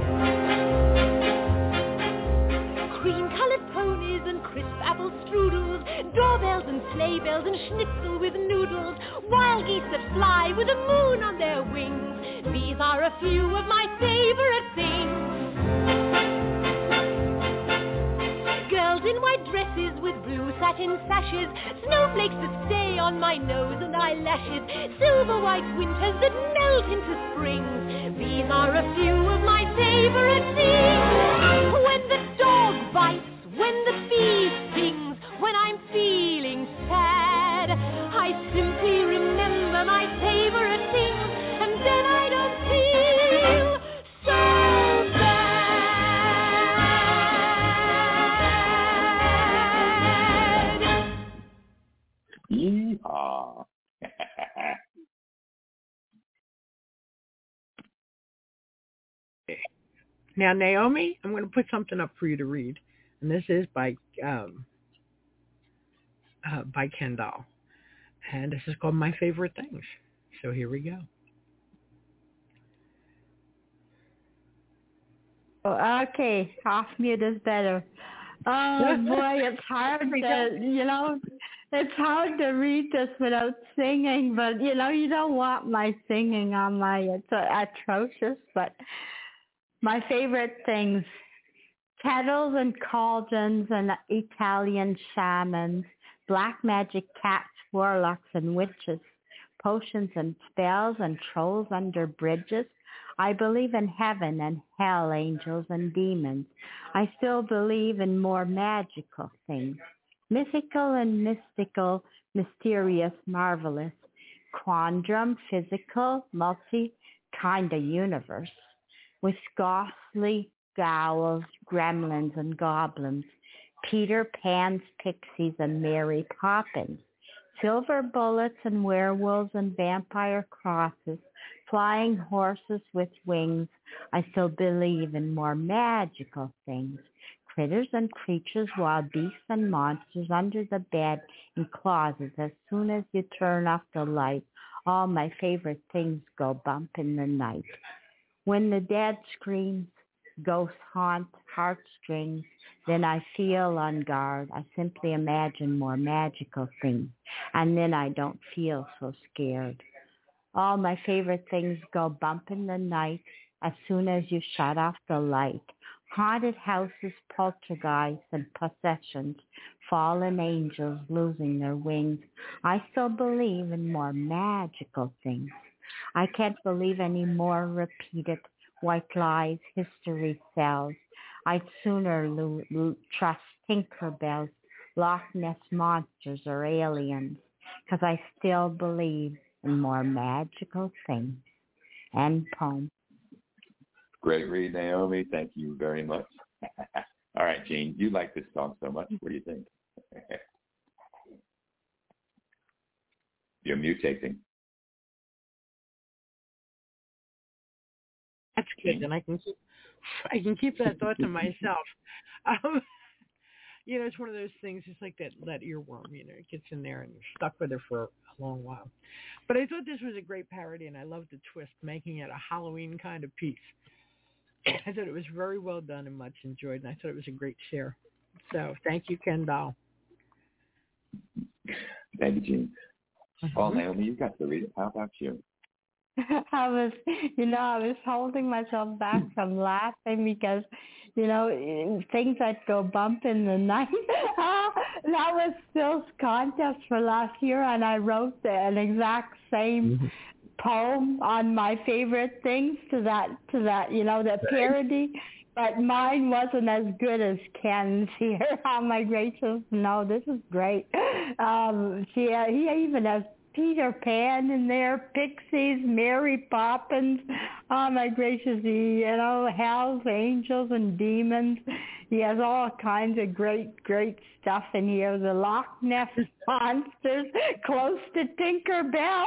Cream-colored ponies and crisp apple strudels, doorbells and sleigh bells and schnitzel with noodles, wild geese that fly with the moon on their wings. These are a few of my favorite things. Girls in white dresses with blue satin sashes, snowflakes that stay on my nose and eyelashes, silver white winters that melt into springs. These are a few of my favorite things. When the dog bites, when the bee stings, when I'm feeling sad, I simply remember my favorite things, and then I don't feel Aw. Now, Naomi, I'm going to put something up for you to read, and this is by um, uh, by Kendall, and this is called My Favorite Things. So here we go. Oh, okay, off mute is better. Oh boy, it's hard to, you know, it's hard to read this without singing, but you know, you don't want my singing on my, it's uh, atrocious, but my favorite things, kettles and cauldrons and Italian shamans, black magic cats, warlocks and witches, potions and spells and trolls under bridges. I believe in heaven and hell, angels and demons. I still believe in more magical things, mythical and mystical, mysterious, marvelous, quantum, physical, multi kind of universe, with ghostly ghouls, gremlins and goblins, Peter Pan's pixies and Mary Poppins, silver bullets and werewolves and vampire crosses, flying horses with wings. I still believe in more magical things, critters and creatures, wild beasts and monsters under the bed, in closets. As soon as you turn off the light, all my favorite things go bump in the night. When the dead screams, ghosts haunt heartstrings, then I feel on guard. I simply imagine more magical things, and then I don't feel so scared. All my favorite things go bump in the night as soon as you shut off the light. Haunted houses, poltergeists, and possessions, fallen angels losing their wings. I still believe in more magical things. I can't believe any more repeated white lies history sells. I'd sooner lo- lo- trust Tinkerbells, Loch Ness monsters, or aliens, because I still believe in more magical things. End poem. Great read, Naomi. Thank you very much. All right, Jean, you like this song so much. What do you think? You're mutating. That's good, and I can keep I can keep that thought to myself. Um, you know, it's one of those things. It's like that that earworm. You know, it gets in there and you're stuck with it for a long while. But I thought this was a great parody, and I love the twist, making it a Halloween kind of piece. I thought it was very well done and much enjoyed, and I thought it was a great share. So thank you, Ken Doll. Thank you, Jean. Mm-hmm. Well, Naomi, you got to read it. How about you? I was, you know, I was holding myself back from laughing because, you know, things that go bump in the night. That was Phil's contest for last year, and I wrote the, an exact same mm-hmm. poem on my favorite things to that, to that, you know, the parody. But mine wasn't as good as Ken's here. Oh my gracious! No, this is great. Um, she, uh, he even has Peter Pan in there, pixies, Mary Poppins. Oh my gracious, he, you know, hells, angels, and demons. He has all kinds of great, great stuff in here. The Loch Ness monsters, close to Tinkerbell,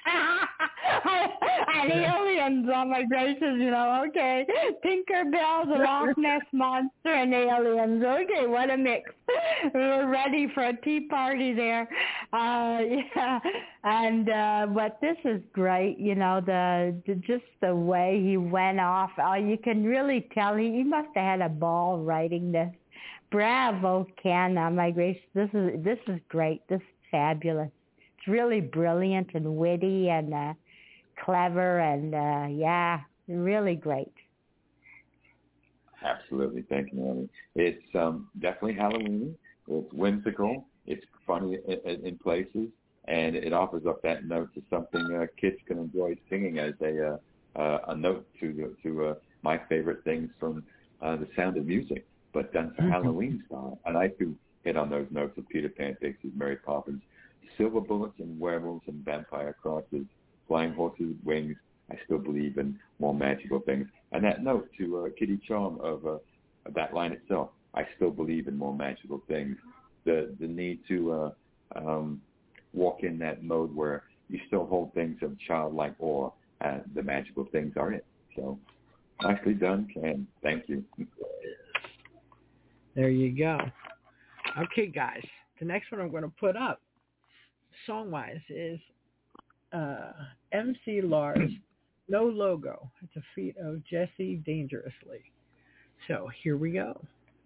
and aliens. Oh my gracious, you know. Okay, Tinkerbell, the Loch Ness monster, and aliens. Okay, what a mix. We're ready for a tea party there. Uh, yeah. And uh, but this is great, you know, the, the just the way he went off. Oh, you can really tell he, he must have had a ball writing this. Bravo, Ken! Oh my gracious, this is this is great. This is fabulous. It's really brilliant and witty and uh, clever and uh, yeah, really great. Absolutely, thank you, Naomi. It's um, definitely Halloween. It's whimsical. It's funny in, in places. And it offers up that note to something uh, kids can enjoy singing as a uh, uh, a note to to uh, my favorite things from uh, The Sound of Music, but done for mm-hmm. Halloween style. And I do hit on those notes of Peter Pan, pixies, Mary Poppins, silver bullets and werewolves and vampire crosses, flying horses with wings. I still believe in more magical things. And that note to uh, Kitty Charm of, uh, of that line itself. I still believe in more magical things. The the need to uh, um, walk in that mode where you still hold things of childlike awe, and the magical things are it. So, nicely done, Ken. Thank you. There you go. Okay, guys. The next one I'm going to put up, song-wise, is uh, M C Lars, No Logo. It's a feat of Jesse Dangerously. So here we go.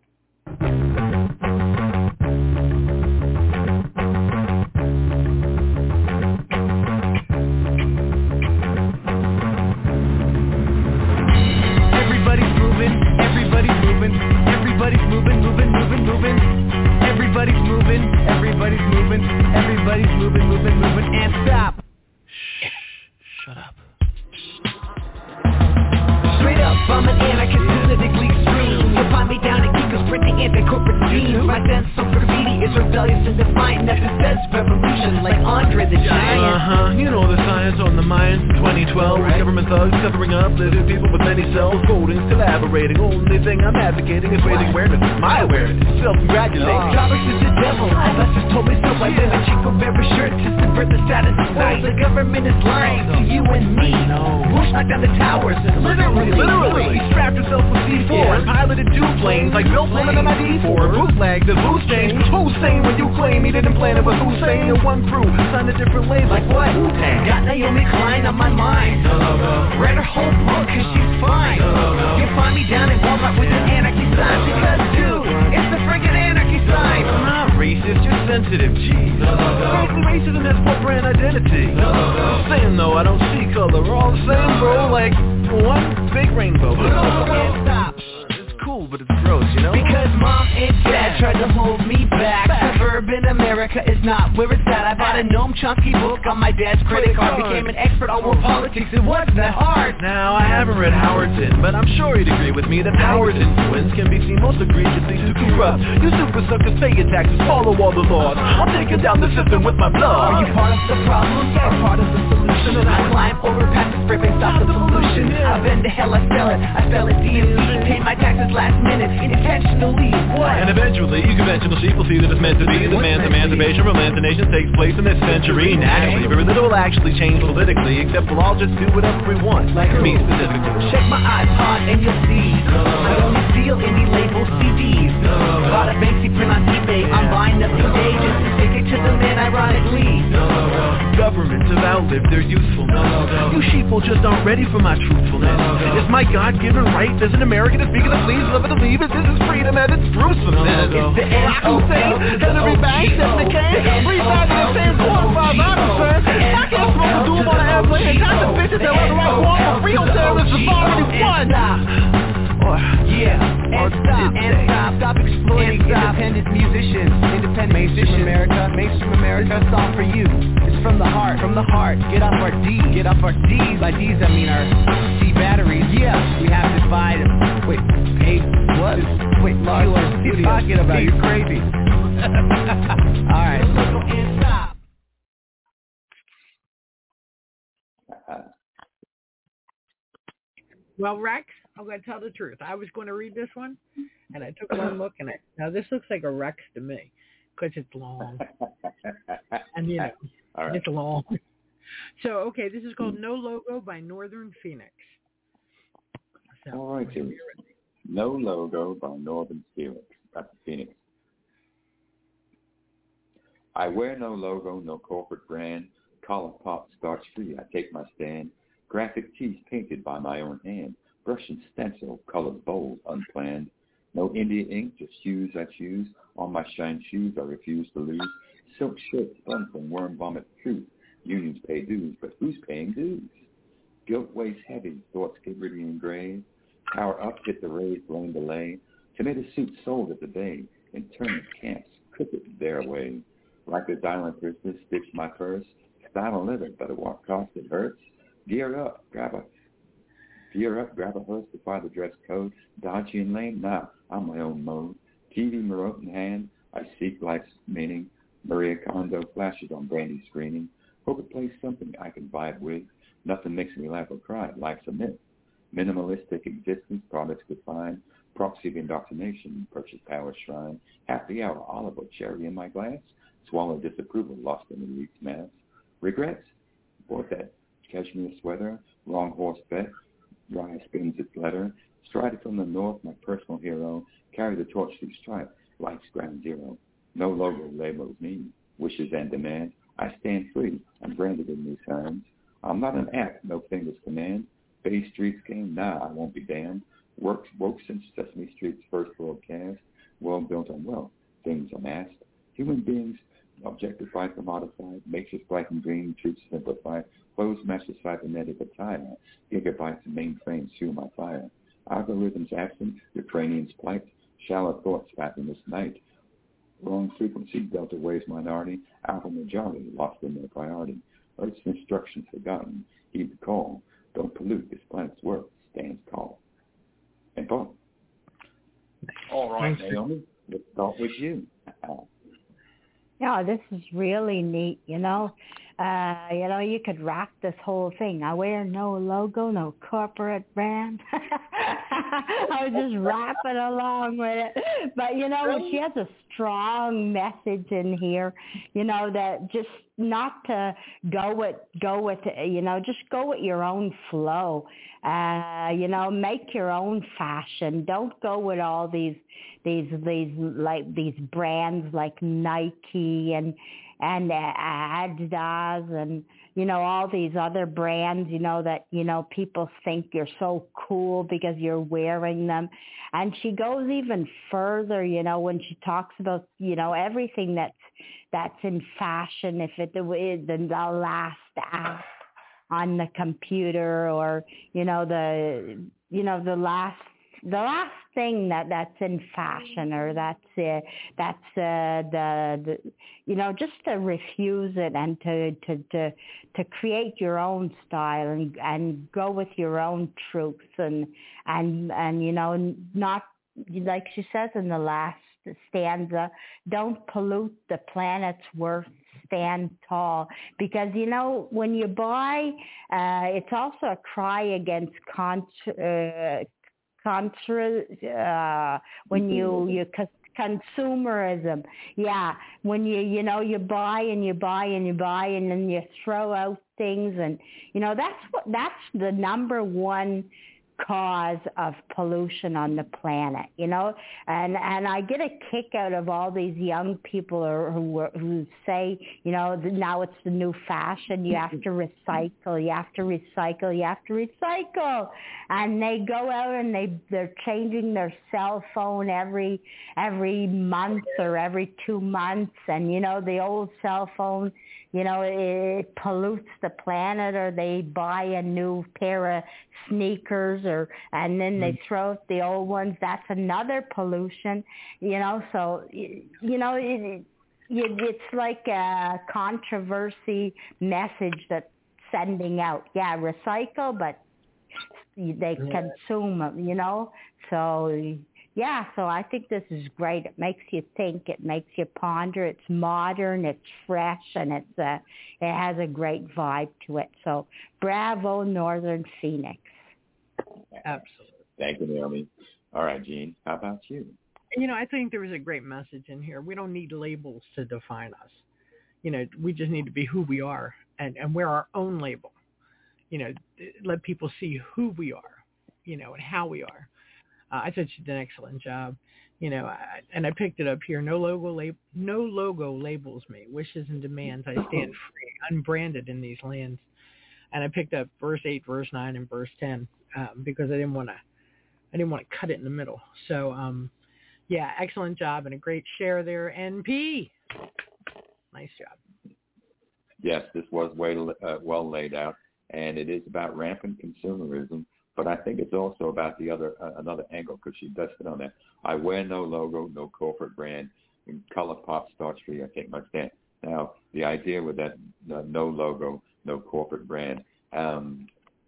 Everybody's moving, everybody's moving, everybody's moving, moving, moving, moving. Everybody's moving, everybody's moving, everybody's moving, moving, moving, and stop. Shh, shut up. Straight up, I'm an anarchist, politically extreme. You'll find me down at Kiko's printing anti-corporate schemes. My sense of graffiti is rebellious and defiant. Nothing says revolution like Andre the Giant. Uh-huh, you know the science on the Mayans in twenty twelve. Right. Government thugs covering up, living people with many cells. Codings collaborating, only thing I'm advocating is raising awareness. My awareness, self-congratulating. Oh. Roberts is the devil, that's just told me so. I live in Chico Bearer shirt to subvert the status quo. The government is lying to you and me. Bush knocked down the towers, literally. Literally, he strapped himself with C four yeah. and piloted two planes like Bill Pullman and I D four. Bootleg, the who's changed. Who's saying when you claim he didn't plan it with Hussein and one crew signed a different lanes like what? Wu-Tang. Got Naomi Klein on my mind. Uh-huh. Read her whole book cause she's fine. Uh-huh. You find me down in Walmart with an anarchy sign because dude, it's the friggin' anarchy sign. I'm not racist, you're sensitive, jeez. Uh-huh. Racism is for brand identity. Uh-huh. Saying though, I don't see color, we're all the same, bro. Like one big rainbow. Can't stop. It's cool, but it's gross, you know? Because mom and dad tried to hold me back. Suburban America is not where it's at. I bought a Noam Chomsky book on my dad's credit card. Became an expert on world politics. It wasn't that hard. Now, I haven't read Howardson, but I'm sure you'd agree with me that Howard's influence can be seen most egregiously to corrupt. You super suckers pay your taxes, follow all the laws. I'm taking down the system with my blood. Are you part of the problem or part of the solution? And I climb over past the spray and stop the pollution. I've been to hell, I spell it. I spell it D and C. Pay my taxes last minute, intentionally. What? And eventually, you conventional sheep will see that it's meant to be. The man's emancipation from land to nation takes place in this century. Naturally, very little will actually change politically, except we'll all just do whatever we want. Like me specifically. Check my iPod and you'll see I only steal indie label C Ds. Bought a Banksy print on eBay. I'm buying up today just to stick it to the man, ironically. Governments have outlived their usefulness. You sheeple just aren't ready for my truthfulness. It's my God-given right as an American to speak of the please, love it to leave it. This is freedom at its gruesomeness. It's the Barack Hussein, Hillary Banks, Ted McCain, free side of the same four or five hours, sir. I can't smoke a doom on an airplane and got the bitches that let the right one for real terrorists have already won. Or, yeah, and stop, and stop, stop exploiting independent musicians, independent mainstream America, mainstream America, it's all for you. It's from the heart, from the heart. Get off our D, get off our D's. By D's I mean our C batteries. Yeah, we have to buy them. Wait, hey, what? Wait, Lars, what are you talking about? You're crazy. All right. And stop. Well, Rex, I'm going to tell the truth. I was going to read this one, and I took one look, and it now this looks like a Rex to me because it's long, and you know, right. It's long. So, okay, this is called No Logo by Northern Phoenix. So, all right, Jimmy. No Logo by Northern Phoenix. That's Phoenix. I wear no logo, no corporate brand. Collar pop starts free. I take my stand. Graphic tees painted by my own hand. Brush and stencil, colored bold, unplanned. No India ink, just hues I choose. On my shine shoes I refuse to lose. Silk shirts spun from worm vomit truth. Unions pay dues, but who's paying dues? Guilt weighs heavy, thoughts get gritty and gray. Power up, hit the raise, blame delay. Tomato soup sold at the bay. Internment camps, cook it their way. Like a silent Christmas, stitch my purse. Style and living, but at what cost it hurts. Gear up, grab a gear up, grab a hearse to find the dress code. Dodgy and lame, nah, I'm my own mode. T V remote in hand, I seek life's meaning. Maria Kondo flashes on Brandy screening. Hope it plays something I can vibe with. Nothing makes me laugh or cry, life's a myth. Minimalistic existence, products defined. Proxy of indoctrination, purchase power shrine. Happy hour, olive or cherry in my glass. Swallow disapproval lost in the week's mass. Regrets? Bought that cashmere sweater. Wrong horse bet. Rye spins its letter. Strided from the north, my personal hero. Carry the torch through strife. Life's ground zero. No logo labels me. Wishes and demands. I stand free. I'm branded in new signs. I'm not an act. No fingers command. Bay Street's game? Nah, I won't be damned. Works woke since Sesame Street's first broadcast. World built on wealth. Things amassed. Human beings objectified, commodified. Matrix black and green. Truth simplified. Closed mesh cybernetic attire. Gigabytes and mainframes fuel my fire. Algorithms absent. Ukrainians plight. Shallow thoughts happiness night. Wrong frequency. Delta waves minority. Alpha majority lost in their priority. Earth's instructions forgotten. Heed the call. Don't pollute. This planet's worth stands tall. And Paul. All right, Naomi. Let's start with you. Yeah, this is really neat, you know. Uh, you know, you could wrap this whole thing. I wear no logo, no corporate brand. I was just rapping along with it. But, you know, she has a strong message in here, you know, that just not to go with, go with, you know, just go with your own flow. Uh, you know, make your own fashion. Don't go with all these, these, these, like, these brands like Nike and, and Adidas and, you know, all these other brands, you know, that, you know, people think you're so cool because you're wearing them. And she goes even further, you know, when she talks about, you know, everything that's, that's in fashion, if it the, the last app on the computer or, you know, the, you know, the last, the last thing that that's in fashion or that's uh, that's uh, the, the you know, just to refuse it and to to to, to create your own style and and go with your own truths and and and you know, not, like she says in the last stanza, don't pollute the planet's worth, stand tall. Because, you know, when you buy, uh, it's also a cry against contra, uh, contra uh, when you, you consumerism. Yeah, when you, you know, you buy and you buy and you buy and then you throw out things and, you know, that's what, that's the number one cause of pollution on the planet, you know, and and I get a kick out of all these young people who who say, you know, now it's the new fashion. You have to recycle. You have to recycle. You have to recycle, and they go out and they they're changing their cell phone every every month or every two months, and you know the old cell phone, you know, it pollutes the planet, or they buy a new pair of sneakers, or and then they throw out the old ones. That's another pollution, you know. So, you know, it, it, it's like a controversy message that's sending out. Yeah, recycle, but they consume them, you know. So, yeah, so I think this is great. It makes you think. It makes you ponder. It's modern. It's fresh, and it's a, it has a great vibe to it. So bravo, Northern Phoenix. Absolutely. Thank you, Naomi. All right, Jean, how about you? You know, I think there was a great message in here. We don't need labels to define us. You know, we just need to be who we are and, and wear our own label. You know, let people see who we are, you know, and how we are. Uh, I thought she did an excellent job, you know, I, and I picked it up here. No logo, lab, no logo labels me. Wishes and demands. I stand free, unbranded in these lands. And I picked up verse eight, verse nine, and verse ten um, because I didn't want to, I didn't want to cut it in the middle. So, um, yeah, excellent job and a great share there. N P, nice job. Yes, this was way, uh, well laid out, and it is about rampant consumerism. But I think it's also about the other uh, another angle, because she does it on that. I wear no logo, no corporate brand. In Color Pop starts free, I take my stand. Now, the idea with that uh, no logo, no corporate brand, um,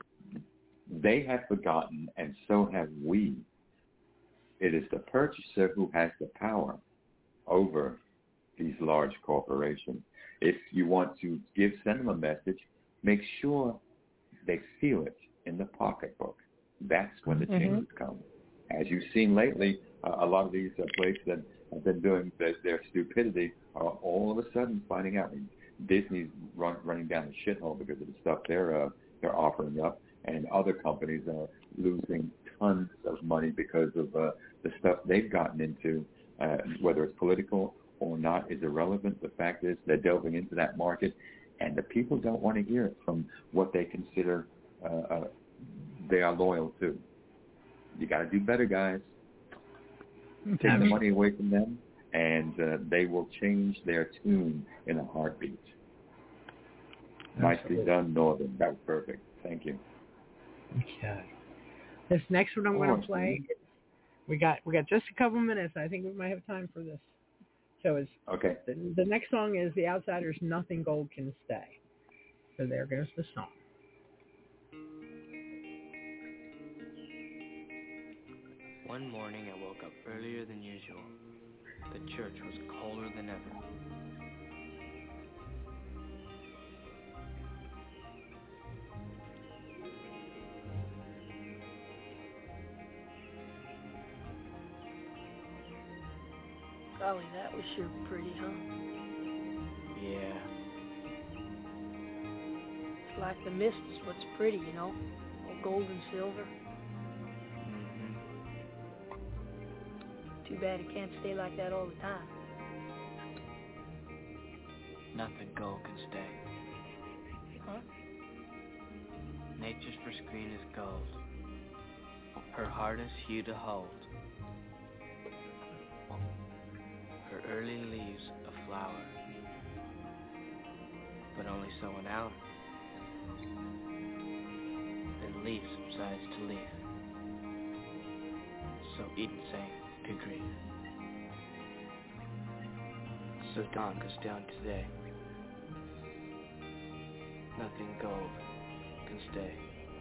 they have forgotten, and so have we. It is the purchaser who has the power over these large corporations. If you want to give, send them a message, make sure they feel it in the pocketbook. That's when the changes mm-hmm. come. As you've seen lately, uh, a lot of these uh, places that have been doing the, their stupidity are all of a sudden finding out. I mean, Disney's run, running down the shithole because of the stuff they're uh, they're offering up, and other companies are losing tons of money because of uh, the stuff they've gotten into. Uh, whether it's political or not is irrelevant. The fact is they're delving into that market, and the people don't want to hear it from what they consider uh, uh, they are loyal to. You got to do better, guys. Take the money away from them, and uh, they will change their tune in a heartbeat. Absolutely. Nicely done, Northern. That was perfect. Thank you. Okay. This next one I'm going to play, we got we got just a couple minutes. I think we might have time for this. So it's okay. The, the next song is The Outsiders' Nothing Gold Can Stay. So there goes the song. One morning I woke up earlier than usual. The church was colder than ever. Golly, that was sure pretty, huh? Yeah. It's like the mist is what's pretty, you know? All gold and silver. Too bad it can't stay like that all the time. Nothing gold can stay. Huh? Nature's first green is gold. Her hardest hue to hold. Her early leaves a flower, but only so an hour. Then leaf subsides to leaf. So each say to green. So dawn goes down today. Nothing gold can stay.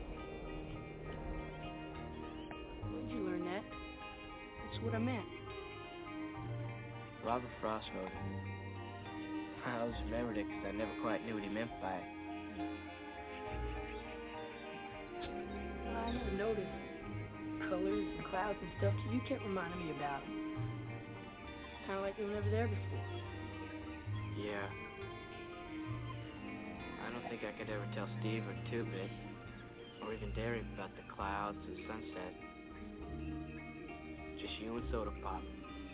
Where'd you learn that? That's what I meant. Robert Frost wrote it. I always remembered it because I never quite knew what he meant by it. Well, I never noticed colors and clouds and stuff, so you kept reminding me about them. Kind of like you were never there before. Yeah. I don't think I could ever tell Steve or Two-Bit, or even Derry about the clouds and sunset. Just you and Soda Pop.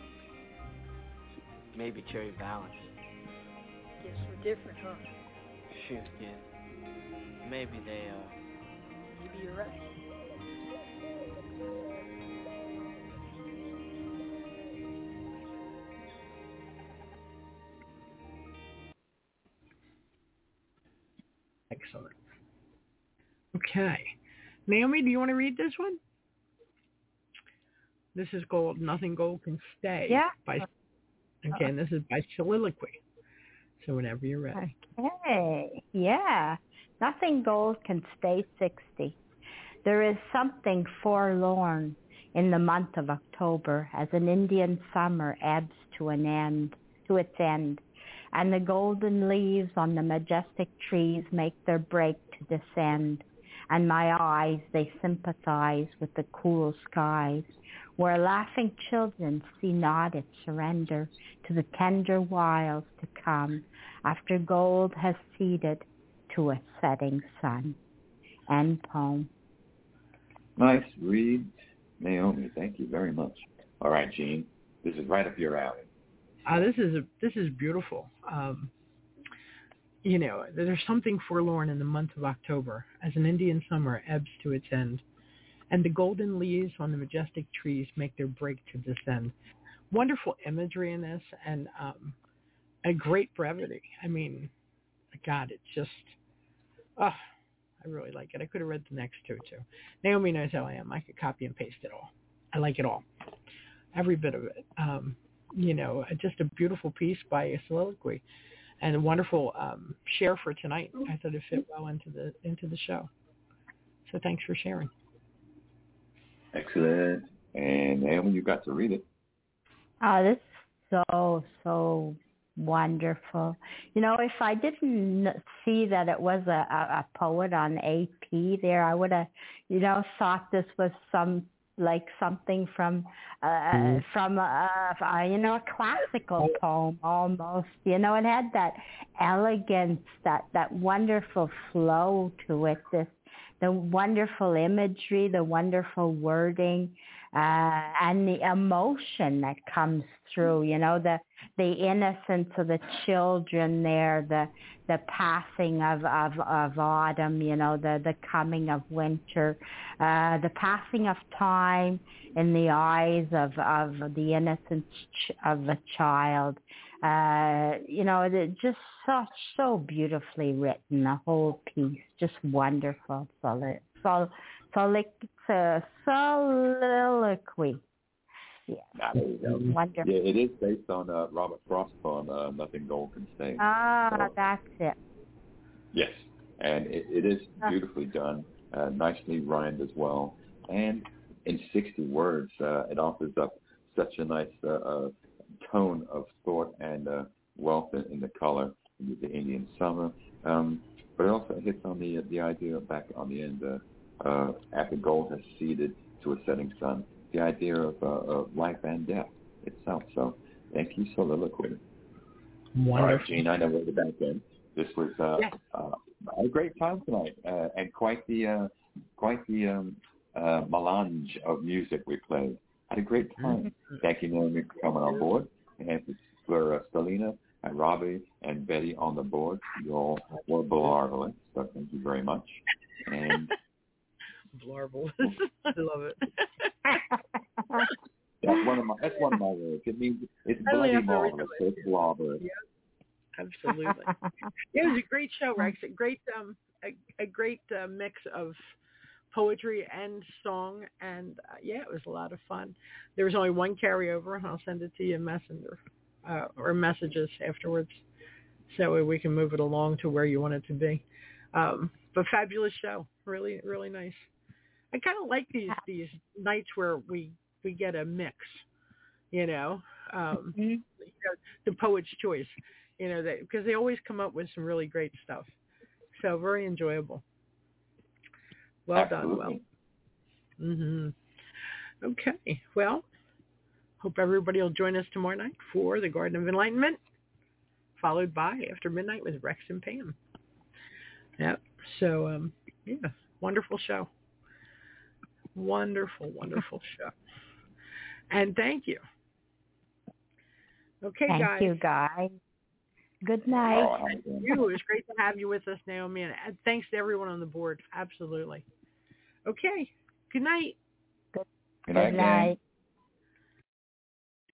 Maybe Cherry Valance. Guess we're different, huh? Shoot, yeah. Maybe they, uh... Maybe you're right. Excellent. Okay. Naomi, do you want to read this one? This is called Nothing Gold Can Stay. Yeah. By, okay, and this is by Soliloquy. So whenever you're ready. Okay. Yeah. Nothing gold can stay sixty. There is something forlorn in the month of October as an Indian summer ebbs to an end, to its end, and the golden leaves on the majestic trees make their break to descend. And my eyes, they sympathize with the cool skies, where laughing children see not its surrender to the tender wiles to come after gold has ceded to a setting sun. End poem. Nice read, Naomi. Thank you very much. All right, Gene, this is right up your alley. Uh, this is a, this is beautiful. Um, you know, there's something forlorn in the month of October as an Indian summer ebbs to its end, and the golden leaves on the majestic trees make their break to descend. Wonderful imagery in this, and um, a great brevity. I mean, God, it's just, oh, I really like it. I could have read the next two, too. Naomi knows how I am. I could copy and paste it all. I like it all. Every bit of it. Um, you know, just a beautiful piece by a Soliloquy, and a wonderful um, share for tonight. I thought it fit well into the into the show. So thanks for sharing. Excellent. And Naomi, you got to read it. Oh, this is so, so wonderful. You know, if I didn't see that it was a, a, a poet on A P there, I would have, you know, thought this was some like something from uh, mm. from a, a you know a classical poem almost. You know, it had that elegance, that that wonderful flow to it. This the wonderful imagery, the wonderful wording, uh, and the emotion that comes through. You know, the the innocence of the children there, the the passing of, of, of autumn, you know, the, the coming of winter, uh, the passing of time in the eyes of, of the innocence ch- of a child. Uh, you know, it just such so beautifully written, the whole piece, just wonderful. So, so, so like it's a soliloquy. Yeah, wonderful. Yeah, it is based on uh, Robert Frost poem, uh, Nothing Gold Can Stay. Ah, so, that's it. Yes, and it, it is beautifully done, uh, nicely rhymed as well. And in sixty words, uh, it offers up such a nice uh, uh, tone of thought and uh, wealth in, in the color, with the Indian summer. Um, but it also hits on the the idea back on the end, uh, uh, after gold has ceded to a setting sun, the idea of, uh, of life and death itself. So thank you, Soliloquy. Wonderful. All right, Gene, I know we're back in. This was uh, yes. uh, a great time tonight, uh, and quite the uh, quite the um, uh, melange of music we played. Had a great time. Mm-hmm. Thank you, Naomi, for coming on board, and for uh, Stelina and Robbie and Betty on the board. You all were marvelous, so thank you very much. And Marvelous. I love it. That's one of my that's one of my words. It means it's bloody marvelous. So it's blobber. Yeah, absolutely. It was a great show, Rex. A great um a, a great uh, mix of poetry and song, and uh, yeah, it was a lot of fun. There was only one carryover, and I'll send it to you in Messenger uh, or messages afterwards, so that way we can move it along to where you want it to be. Um, but fabulous show, really, really nice. I kind of like these these nights where we, we get a mix, you know, um, mm-hmm. you know, the poet's choice, you know, that because they always come up with some really great stuff. So very enjoyable. Well Absolutely. done. Well. Mm-hmm. Okay. Well, hope everybody will join us tomorrow night for the Garden of Enlightenment, followed by After Midnight with Rex and Pam. Yep. So, um, yeah, wonderful show. Wonderful, wonderful show. And thank you. Okay, thank guys. Thank you, guys. Good night. Oh, thank you. It was great to have you with us, Naomi. And thanks to everyone on the board. Absolutely. Okay. Good night. Good, Good night. Good night.